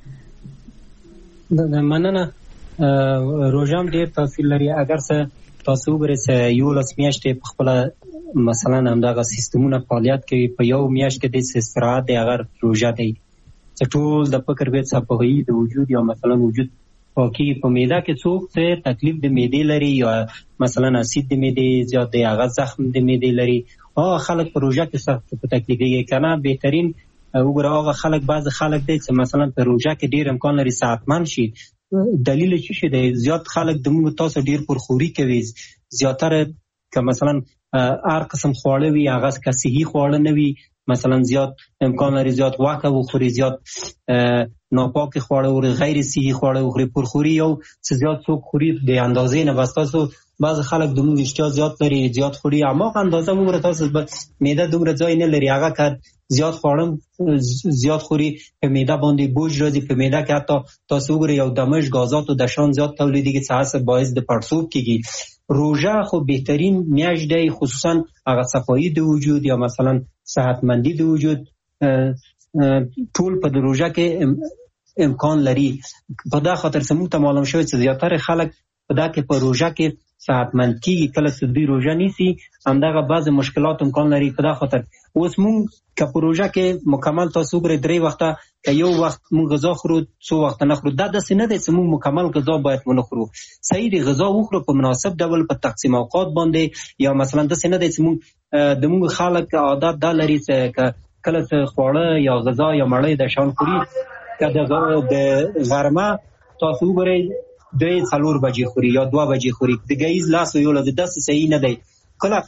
مننه. روژه هم ډېر تاثیر لري. اگر څه تاسو وګورئ چې 11 میاشتې په خپله مثلا همدغه سیستمونه فعالیت کوي، په یو میاشت کې د استراحت دی هغه روژه دی. چې ټول د فکر به صفايي د وجود یا مثلا وجود پاکي په معده کې څوک څه تکلیف د معدې لري یا مثلا اسید د معدې زیات دی هغه زخم د معدې لري، هغه خلک په روژه کې سخت په تکلیف یې کنه. بهترین وګوره هغه خلک بعض خلک دی چې مثلا په روژه کې ډیر امکان لري صحتمند شي. دلیل چې دی زیات خلک د موږ تاسو ډیر پرخوري کوي، زیاتره که مثلا هر قسم خواړه وي هغه که صحي خواړه نه وي، مثلا زیات امکان لري زیات واکه وخوري، زیات ناپاک خواړه او غیر صحي خواړه وخوري. پرخوري یو څه زیات څوک خوري د اندازې نه، بس تاسو بعض خلک د موږ اشتها زیات لري زیات خوري، اما اندازه وګوره تاسو معده دومره ځای نه لري، هغه که زیات خواړه زیات خوري په معده باندې بوج راځي، په معده کې حتی تاسو وګورئ یو دمش غازات او د شان زیات تولیدېږي چې هڅه باعث د پړسوب کېږي. روژه خو بهترین میاشت دی، خصوصا هغه صفايي د وجود یا مثلا صحتمندي د وجود ټول په روژه کې امکان لري. په دا خاطر سمو ته معلوم شوی چې زیاتره خلک په دا کې په روژه کې صحتمند کیږي. کله چې دوی روژه نیسي همدغه بعض مشکلات امکان لري. په دا خاطر اوس مونږ که په روژه کې مکمل تاسو وګورئ 3 وخته که یو وخت مونږ غذا خورو 2 وخته نه خورو، دا داسې نه دی چې مونږ مکمل غذا باید ونه خورو. صحیح دی غذا وخورو په مناسب ډول په تقسیم اوقات باندې، یا مثلا داسې نه دی چې مونږ د مونږ خلک عادت دا لري چې کله چې خواړه یا غذا یا مړۍ د شان خوري، که د غرمه تاسو وګورئ 3-4 بجې خوري یا 2 بجې خوري، د ګهیز لاس یو لږ داسې صحیح نه دی. کله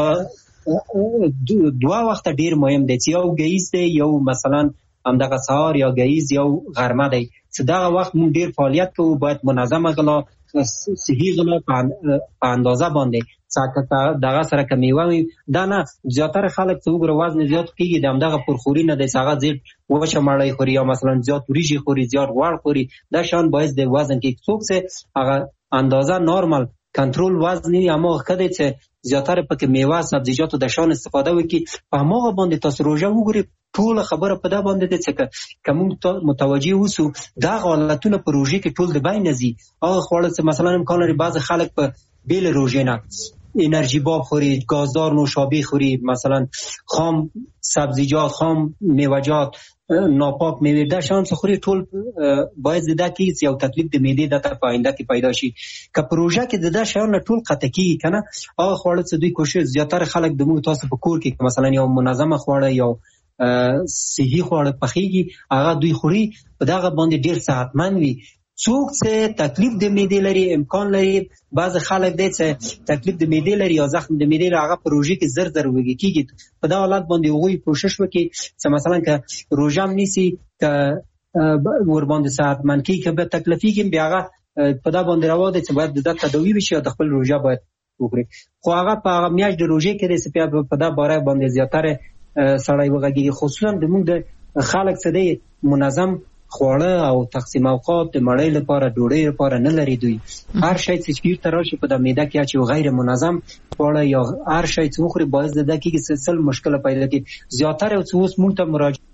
2 وخته ډیر مهم دی چې یو ګهیز دی، یو مثلا همدغه سهار یا ګهیز یو غرمه دی، چې دغه وخت مونږ ډیر فعالیت کوو، باید منظمه غلا صحي غلا په اندازه باندې دغه سره که میوه وي دا نه. زیاتره خلک چې وګوره وزن زیات کېږي د همدغه پرخوري نه دی چې هغه زیات وچه مړۍ خوري یا مثلا زیات وریژې خوري، زیات غوړ خوري، دا شان باعث د وزن کې څوک چې هغه اندازه نارمل کنټرول وزن یې اما ښه دی چې زیاتره پکې میوه سبزیجاتو د شان استفاده وکړي. په هماغه باندې تاسو روژه وګورئ ټول خبره په دا باندې ده چې که موږ متوجه اوسو دا حالتونه په روژې کې ټول د بین ځي. هغه خواړه چې مثلا امکان لري بعض خلک په بیل روژې نه انرژي باب خوري، گازدار نوشابه خوري، مثلا خام سبزیجات، خام میوه‌جات، ناپاک میوه دا شان څه خوري، ټول باید زده کیږي یو تکلیف د معدې د ته پاینده کې پیدا شي. که پروژه کې د دا شان ټول قطع کیږي کنه هغه خواړه چې دوی کوشش زیاتره خلک د موږ تاسو په کور کې مثلا یو منظمه خواړه یو صحي خواړه پخېږي هغه دوی خوري، په دغه باندې ډیر صحتمند وي. څوک چې تکلیف د معدې لري امکان لري بعض خلک دی چې تکلیف د معدې لري یا زخم د معدې هغه پروژه کې زر وږي کیږي. په دا حالت باندې هغوی کوشش وکړي چې مثلا که روژه هم نیسي که ور باندې صحتمند کیږي که به تکلیفي کې بیا هغه په دا باندې روا دی چې باید د تداوي وشي او د خپل روژه باید وکړي. خو هغه په هغه میاشت د روژې کې دی چې په دا باره باندې زیاتره سړی وغږېږي، خصوصا د موږ د خلک چې دی منظم خواړه او تقسیم اوقات د مړۍ لپاره ډوډۍ لپاره نه لري. دوی هر شی چې چیرته راشي په د معده کې چې غیر منظم خواړه یا هر شی چې وخوري باعث د دې کې سلسله مشکل پیدا کوي. زیاتره او اوس مونږ ته مراجعه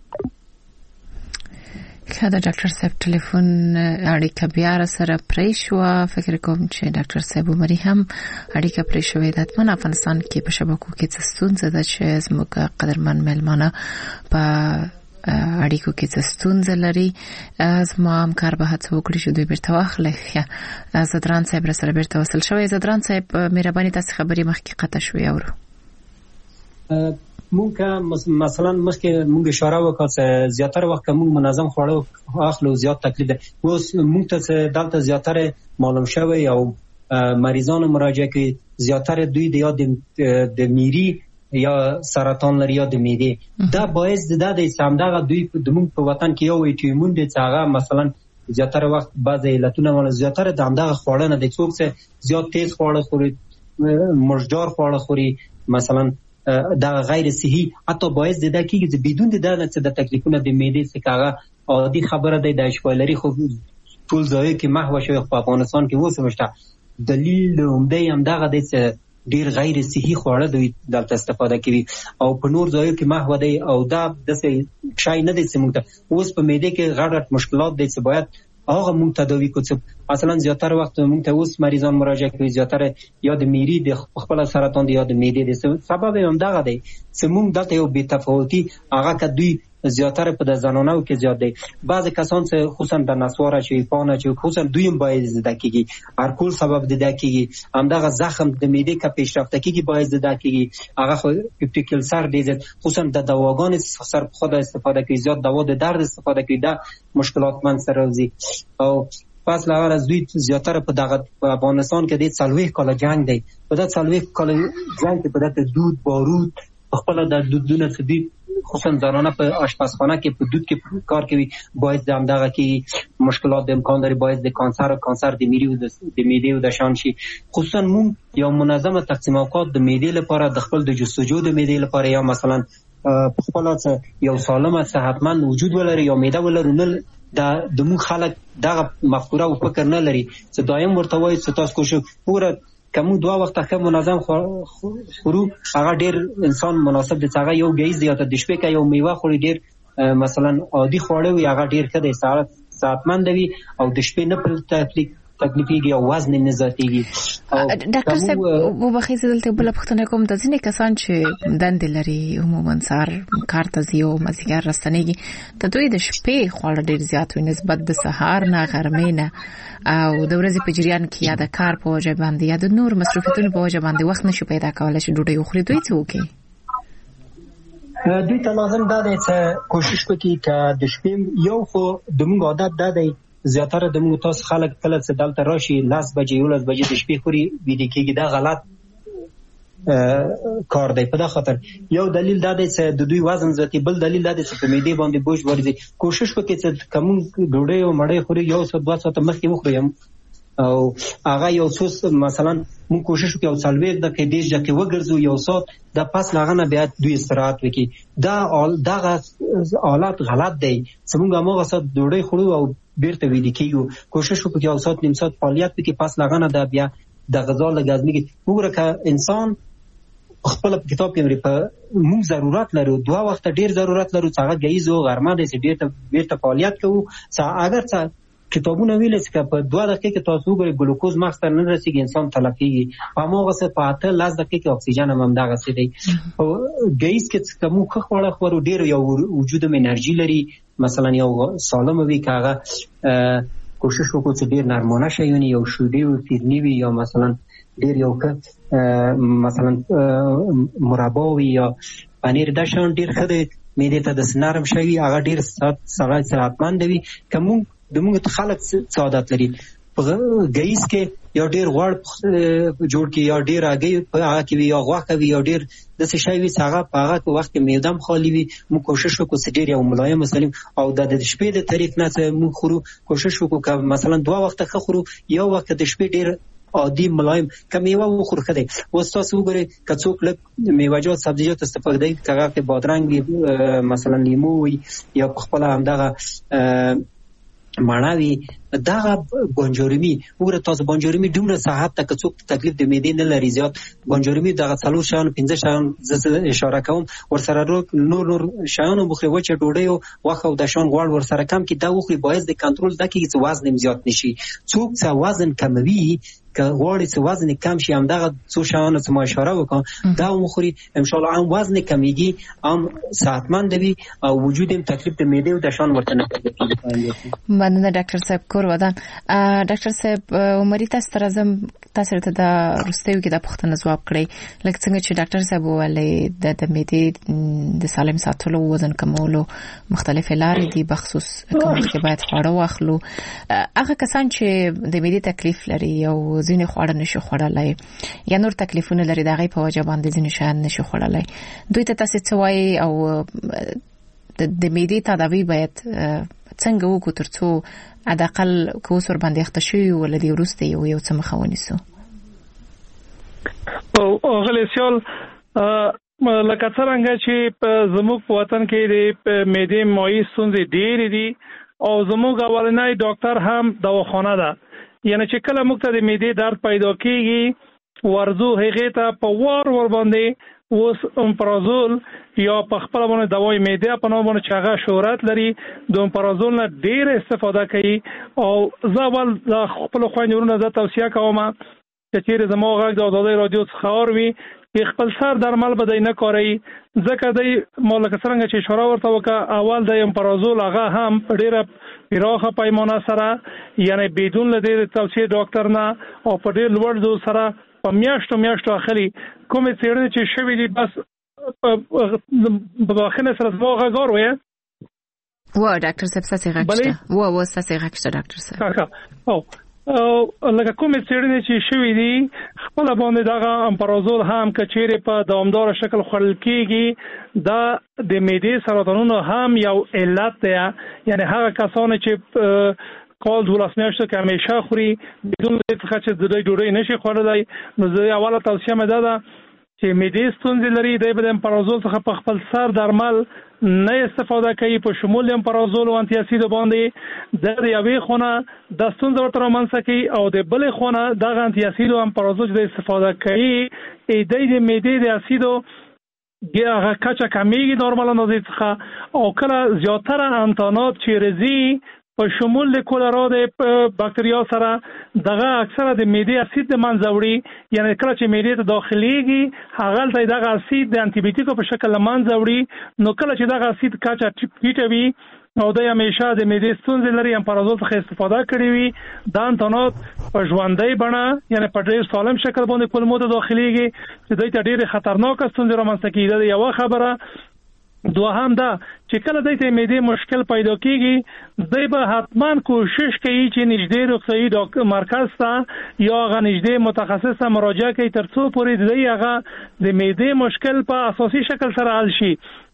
کړه. ډاکټر صاحب ټلیفون اړیکه بیا سره پرې شو، فکر کوم چې ډاکټر صاحب عمري هم اړیکه پرې شوې ده. په افغانستان کې په شبکو کې څه ستونزه ده چې زموږ قدرمن مېلمانه په اړیکو کې څه ستونزه لري. زما همکار به هڅه وکړي چې دوی بیرته واخلي. زدران صاحب را سره بیرته وصل شوی. زدران صاحب مهرباني تاسو خبري مخکې قطع شوې اورو. مونږ مثلا مخکې مونږ اشاره وکړه چې زیاتره وخت مونږ منظم خواړه اخلو زیات تکلیف ده. اوس مونږ ته دلته زیاتره معلوم شوی او مریضانو مراجعه کوي زیاتره دوی د یاد د میری یا سرطان لري یا د معدې. دا باعث د دې سمدغه دوی د مونږ په وطن کې یو ایټیمون دي چې هغه مثلا زیاتره وخت بعض علتونه ول زیاتره د همدغه خواړه نه د څوک څه زیات تیز خواړه خوري، مرجدار خواړه خوري، مثلا دا غیر صحي حتی باعث د دې کېږي چې بدون د دغه څه د تکلیفونو د معدې څخه هغه عادي خبره ده د اشکالري خو ټول ځای کې محو شوی په افغانستان کې اوس هم شته. دلیل عمده هم دغه دی چې ډیر غیر صحي خواړه دوی دلته استفاده کوي او په نور ځایو کې محو دی او دا داسې شی نه دی چې موږ ته اوس په معده کې غټ مشکلات دی چې باید هغه موږ تداوی کو. مثلا زیاتره وخت موږ ته اوس مریضان مراجعه کوي زیاتره یا د میری د خپل سرطان دی یا د معده دی. سبب هم دغه دی چې موږ دلته یو بې تفاوتي هغه که دوی زیاتره په د زنانو کې زیات دی. بعض کسان چې خصوصا د نسوار چې پانه چې خصوصا دویم باید زده کیږي هرکول سبب زده کیږي همدغه زخم د معده کې پیشرفت کیږي باید زده کیږي هغه خو پپټیکل سر دی خصوصا د دواګانو سر خود استفاده کوي زیات دوا د درد استفاده کوي دا مشکلات من سره راځي. او پس لاغر از دوی زیاتره په دغه افغانستان کې د 40 کال جنگ دی په د 40 کال جنگ کې په د دود بارود خپل د دودونه څخه دی خصوصا زنانه په آشپزخانه کې په دود کې کار کوي باید د همدغه کې مشکلات د امکان لري باید د کانسر د میری او د معده او د شان شي. خصوصا مونږ یو منظمه تقسیم اوقات د معده لپاره د خپل د جستجو د معده لپاره یا مثلا په خپل یو سالمه صحتمند وجود ولري یا معده ولري نه د مو خلک دغه مفکوره او فکر نه لري چې دایم ورته وایي چې تاسو کوشش پوره کوم 2 وخت ښه منظم خورو هغه ډیر انسان مناسب دی. هغه یو گیز یا د شپې کې یو میوه خوري ډیر مثلا عادي خواړه وي هغه ډیر ښه دی صحتمند وي او د شپې نه پر تکلیفيږي او وزن نه زیاتېږي. ډاکټر صاحب وبخښئ دلته بل پوښتنه کوم د ځینې کسان چې دند لري عموما سار کار ته ځي او مازیګر راستنېږي د دوی د شپې خواړه ډیر زیات وي نسبت د سهار نه غرمې نه او د ورځې په جریان کې یا د کار په وجه باندې یا د نور مصروفیتونو په وجه باندې وخت نشي پیدا کولای چې ډوډۍ وخوري. دوی څه وکړي؟ دوی ته لازم دا دی چې کوشش وکړي چې د شپې یو خو د موږ عادت دا دی زیاتره د موږ تاسو خلک کله چې دلته راشي 10 بجې 11 بجې د شپې خوري ویډی کېږي دا غلط کار دی. په دا خاطر یو دلیل دا دی چې د دوی وزن زیاتې بل دلیل دا دی چې په معده باندې بوج ورځي. کوشش وکړئ چې کوم ډوډۍ او مړۍ خوري یو څه 2 ساعت مخکې وخورئ او هغه یو څه مثلا موږ کوشش وکړو 40 دقیقې 10 دقیقې وګرځو یو ساعت د پاس لاغنه بیا دوی استراحت وکړي. دغه حالت غلط دی چې موږ هغه ساعت ډوډۍ خورو او بیرته ویډی کېږو. کوشش وکړو یو ساعت نیم ساعت فعالیت وکړي پاس لاغنه دا بیا د غذا لګازمي وګوره که انسان خپل کتاب کې په موږ ضرورت لرو 2 وخت ډیر ضرورت لرو څنګه غیزو غرمه د بیرته فعالیت کوو اگر څه کتابونه ویل چې په 2 دقیقې کې تاسو وګورئ ګلوکوز مغز ته نه رسیږي انسان تلفیږي هماغه څه په 10 دقیقې کې اکسیجن هم دغه څه دی. او غیز کې کوم خواړه خورو ډیر یو وجود م انرژي لري مثلا یو سالم وي کاغه کوشش وکړو چې ډیر نرمانه شي یو شودي او تیرنی وي یا مثلا ډیر یو مثلا مربا وي یا پنیر دا شان ډیر ښه دی معده ته د نرم شي هغه ډیر صحتمند وي. کوم دموږ خلک سعادت لري په غیز کې یو ډیر غوړ جوړ کې یا ډیر هغه په هغه کې یا غوښه وي یا ډیر د څه شی وي هغه په هغه وخت کې معده خالی وي. موږ کوشش وکړو چې ډیر یو ملایم مسلم او د شپې د طریق نه موږ خورو کوشش وکړو چې مثلا 2 وخت خورو یو وخت د شپې ډیر عادي ملایم کمیوه وخور خده وستاسو وګورئ کڅوک لک میوه‌جات سبزیجات استفاده کوي هغه بادرنګ مثلا لیمو یا خپل همدغه ماناوي دغه بونجورمی وګوره تاسو بونجورمی دومره صحت ته کڅوک تکلیف د معدې نه لري زیات بونجورمی دغه 4 شان 15 شان اشاره کوم ورسره نور شانو بخوري وچه ډوډۍ او واخه او د شان غوړ ورسره کم کې دا وخوري باعث د کنټرول د کیږي چې وزن زیات نشي. څوک چې وزن کموي که غوړي چې وزن کم شي هم دغه څو شانو چې ما اشاره وکم دا مخوري ان شاء الله هم وزن کمیږي هم صحتمند وي او وجود هم تکلیف د معدې او د شان ورته نه کوي. مننه ډاکټر صاحب کور ودان. ډاکټر صاحب عمرې تاسو ته ته د روستیو کې د پښتنه جواب کړی لکه څنګه چې ډاکټر صاحب ویلي د معدې د سالم ساتلو وزن کمولو مختلف لارې دي بخصوص کوم کې باید خواړه واخلو. هغه کسان چې د معدې تکلیف لري او ځینې خواړه نشي خوړلای یا نور تکلیفونه لري دغه په وجه باندې ځینې شیان نشي خوړلای دوی ته تاسو څه وایي او د معدې تداوی باید څنګه وکړو ترڅو عداقل کوسر باندې اخته شي ولدي ورسته یو څه مخاوني سو او غلیسیال لکه څنګه چې زموږ په وطن کې د معدې مایع ستونزې ډېرې دي او زموږ اولنی ډاکټر هم دواخانه ده. یعنی چې کله موږ ته د معدې درد پیدا کیږي ورزو هغې ته په وار باندې اوس امپرازول یا په خپل باندې دوای معده په نوم باندې چې هغه شهرت لري د امپرازول نه ډیر استفاده کوي. او زه ول د خپل خويندونو زه توصیه کوم چې چیرې زموږ غږ د آزادۍ رادیو څخه اوروي چې خپل سر درمل به دی نه کاروي، ځکه دی مالک څنګه چې اشاره ورته وکړه اول د امپرازول هغه هم په ډیره پراخه پیمانه سره یعنی بدون له دې توصیه ډاکټر نه او په ډیر لوړ ډول سره په میاشتو اخلي کومې څېړنې چې شوي دي بس په واخنه سره زموږ غږ وي و ډاکټر صاحب ساسي غږ و ساسي غږ ډاکټر صاحب او لکه کومې څېړنې چې شوي دي خپل باندې دغه امپرازول هم کچېرې په دوامدار شکل خوړل کېږي دا د معدې سرطانونو هم یو علت دی. یعنی هغه کسان چې کال 12 میاشتو که همیشه خوري بدون څه چې د ډوډۍ نشي خوړلای نو زه اوله توصیه مې ده چې معدې ستونزې لري دی به د امپرازول څخه په خپل سر درمل نه استفاده کوي په شمول امپرازول او انټي اسید باندې د یوې خونه د ستونزې ورته رامنځته کوي او د بلې خونه دغه انټي اسید او امپرازول د استفاده کوي د معدې د اسیدو هغه کچه کمیږي نورمال اندازې څخه او کله زیاتره انتانات چې رزي په شمول د کولرا د باکتریا سره دغه اکثره د معدې اسید د منځه وړي یعنی کله چې معدې ته داخليږي هغه ته دغه اسید د انټي بیوټیکو په شکل منځه وړي نو کله چې دغه اسید کچه ټیټوي او د همیشه د معدې ستونزې لري امپرازول څخه استفاده کړې وي دا انتانات په ژوندۍ بڼه یعنی په ډېر سالم شکل باندې کولمو ته داخليږي چې دوی ته ډېرې خطرناکه ستونزې رامنځته کیږي. دا یو خبره. دوهم دا چې کله د معدې مشکل پیدا کیږي دوی به حتما کوشش کوي چې نږدې روغتیايي مرکز ته یا هغه نږدې متخصص ته مراجعه کوي تر څو پورې دوی هغه د معدې مشکل په اساسي شکل سره حل شي.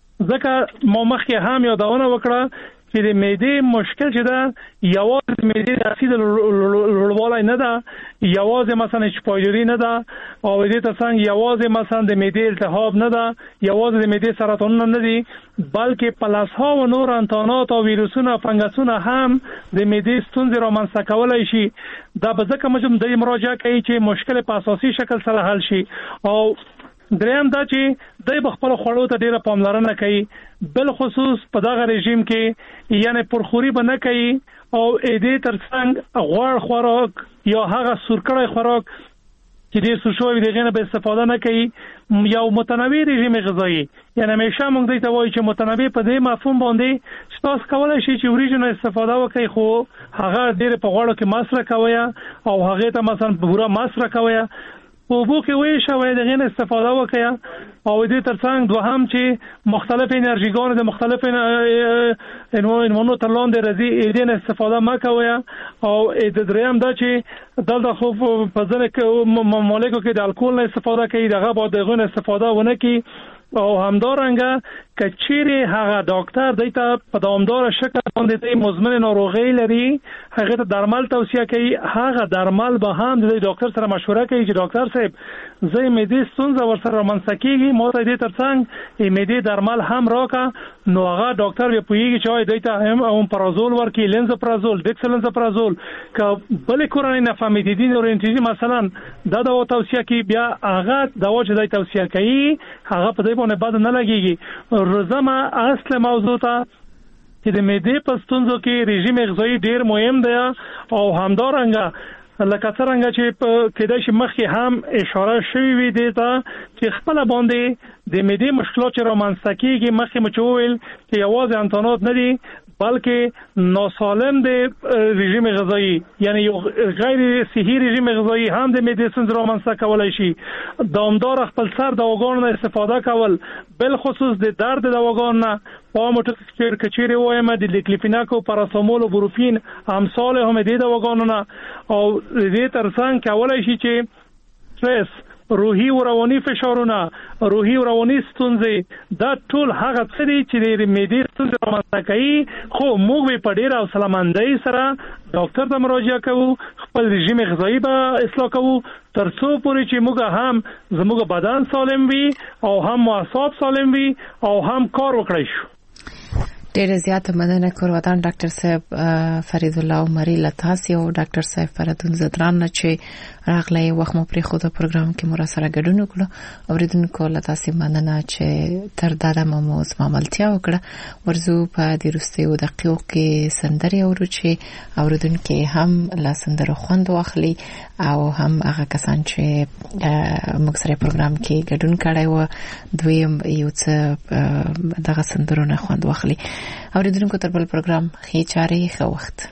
ځکه ما مخکې هم یادونه وکړه چې د معدې مشکل چې ده یوازې د معدې د اسید لوړوالی نه ده یوازې مثلا چپایدوري نه ده او دې ترڅنګ یوازې مثلا د معدې التهاب نه ده یوازې د معدې سرطانونه نه دي بلکې پلاسها و نور انتانات او ویروسونه فنګسونه هم د معدې ستونزې رامنځته کولی شي. دا به ځکه موږ د مراجعه کوي چې مشکل په اساسي شکل سره حل شي. او دریم دا چې دوی خپل خوړو ته ډیره پاملرنه کوي بل خصوص په دغه رژیم کې یعنی پرخوري به نه کوي او دې ترڅنګ غوړ خوراک یا هغه سورکړی خوراک چې دې سوشوي دغه نه به استفاده نه کوي. یو متنوع رژیم غذایی یعنی همیشه موږ دوی ته وایو چې متنوع په دې مفهوم باندې تاسو کولای شئ چې وریجو نه استفاده وکړئ خو هغه ډېر په غوړو کې مصرف کوي او هغه ته مثلا پورا مصرف کوي په بو کې وې شوی دغه نه استفاده وکړه او دې ترڅنګ دوهم چې مختلف انرژيګان د مختلف انوونو ترلون د رزي دې نه استفاده ما کوي او د دریم دا چې دلته خو په ځنه کې مملکو کې د الکول نه استفاده کوي دغه بعد دغه نه استفاده ونه کوي او همدارنګه کچيري هغه ډاکټر دایته په دوامدار شکل باندې د مزمن ناروغي لري هغه ته درمل توصیه کوي هغه درمل به هم د ډاکټر سره مشوره کوي چې ډاکټر صاحب زه مېدې ستونزه ورسره منسکیږي مو ته دې ترڅنګ مېدې درمل هم راکا نو هغه ډاکټر به پوهیږي چې دایته هم امپرازول ورکی لنزپرازول ډیکسلنزپرازول ک بل کورنۍ نفامیدین اورینټیزم مثلا دا د توصیه کوي بیا هغه دوا چې دای توصیه کوي هغه په دې باندې بد نه لګيږي. روزمه اصل موضوع ته چې د معدې په ستونزو کې رژیم غذایی ډیر مهم دی او همدارنګه لکه څنګه چې کېدای شي مخکې هم اشاره شوی وي دی ته چې خپل باندې د معدې مشکلات چې رامنځته کیږي مخکې مچول چې یوازې انتانات نه دي بلکې ناسالم د رژیم غذایی یعنی غیر صحی رژیم غذایی هم د معدې ستونزې رامنځته کولای شي. دوامدار خپل سر دواګانو استفاده کول بل خصوص د درد دواګانو په موټر کچيري وایم د لیکلیفیناک او پاراسامول او بروفین امثال هم د دواګانو او دې ترڅنګ کولای شي چې سټرس روحي او رواني فشارونه روحي او رواني ستونزې دا ټول هغه څه دي چې د معدې ستونزې رامنځته کوي خو موږ په ډیر حوصله مندۍ سره ډاکټر ته مراجعه کوو خپل رژیم غذایی به اصلاح کوو تر څو پورې چې موږ هم زموږ بدن سالم وي او هم اعصاب سالم وي او هم کار وکړي شو. ډېر زیات مننه کوم ډاکټر صاحب فرید الله عمری لتاسی او ډاکټر صاحب فرادون زدران چې راغلی وخت مو پرې خو د پروګرام کې مو سره ګډون وکړو اوریدونکو لتاسی مننه چې تر دا مو زماملتیا وکړه ورزو په دې وروستیو دقیقو کې سندري اورو چې اوریدونکو هم لا سندرو خوند واخلي او هم هغه کسان چې موږ سره پروګرام کې ګډون کړی و دوی یو څه دغه سندرو نه خوند واخلي اوریدونکو تر بل پروګرام خې چاري ښه وخت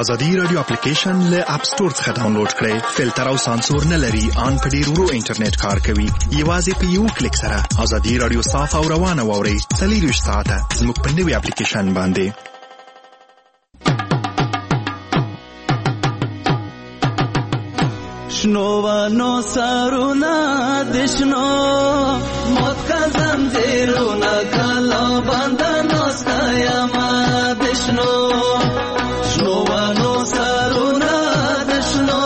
ازادي رادیو اپلیکیشن له اپ سٹور څخه ډاونلوډ کړئ. فلټر او سانسور نه لري، ان په ډیر ورو انټرنیټ کار کوي. یوازې په یو کلیک سره ازادي رادیو صاف او روانه واورئ. 24 ساعته زموږ په نوې اپلیکیشن باندې. شنوانو سارونا دشنو موت کا زنجیرونا کلا بندنو ستایما دشنو. شنوانو سارونا دشنو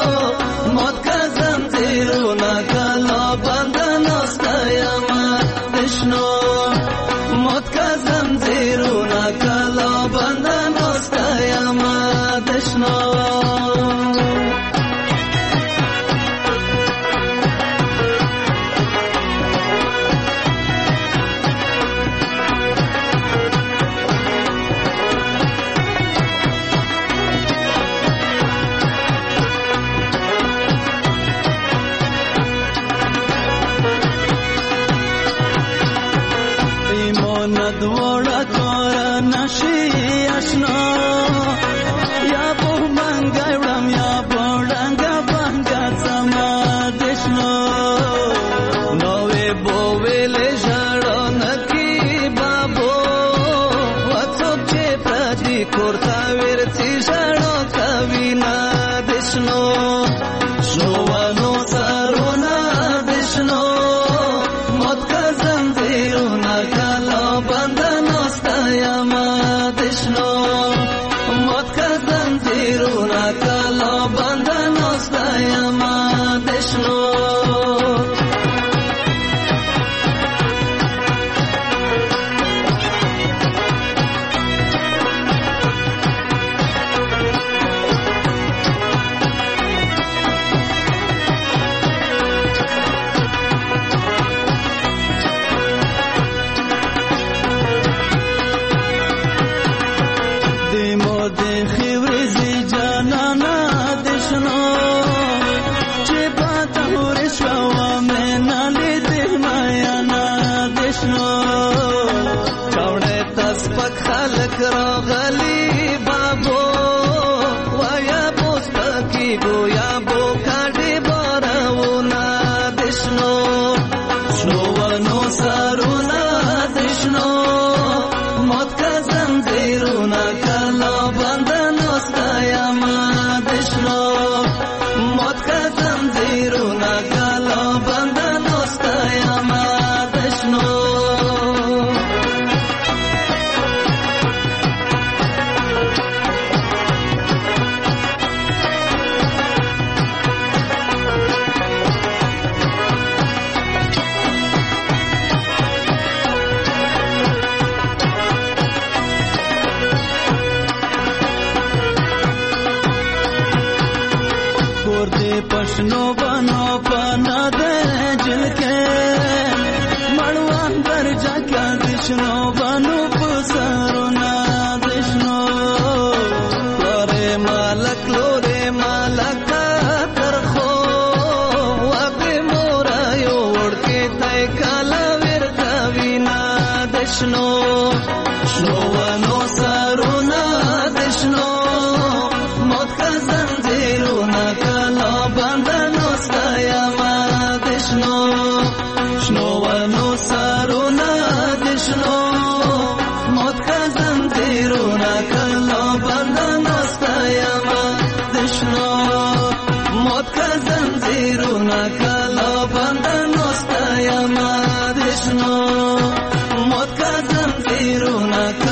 موت کا زنجیرونا کلا بندنو ستایما دشنو. موت کا زنجیرونا کلا بندنو ستایما دشنو. Mot ka zanjiruna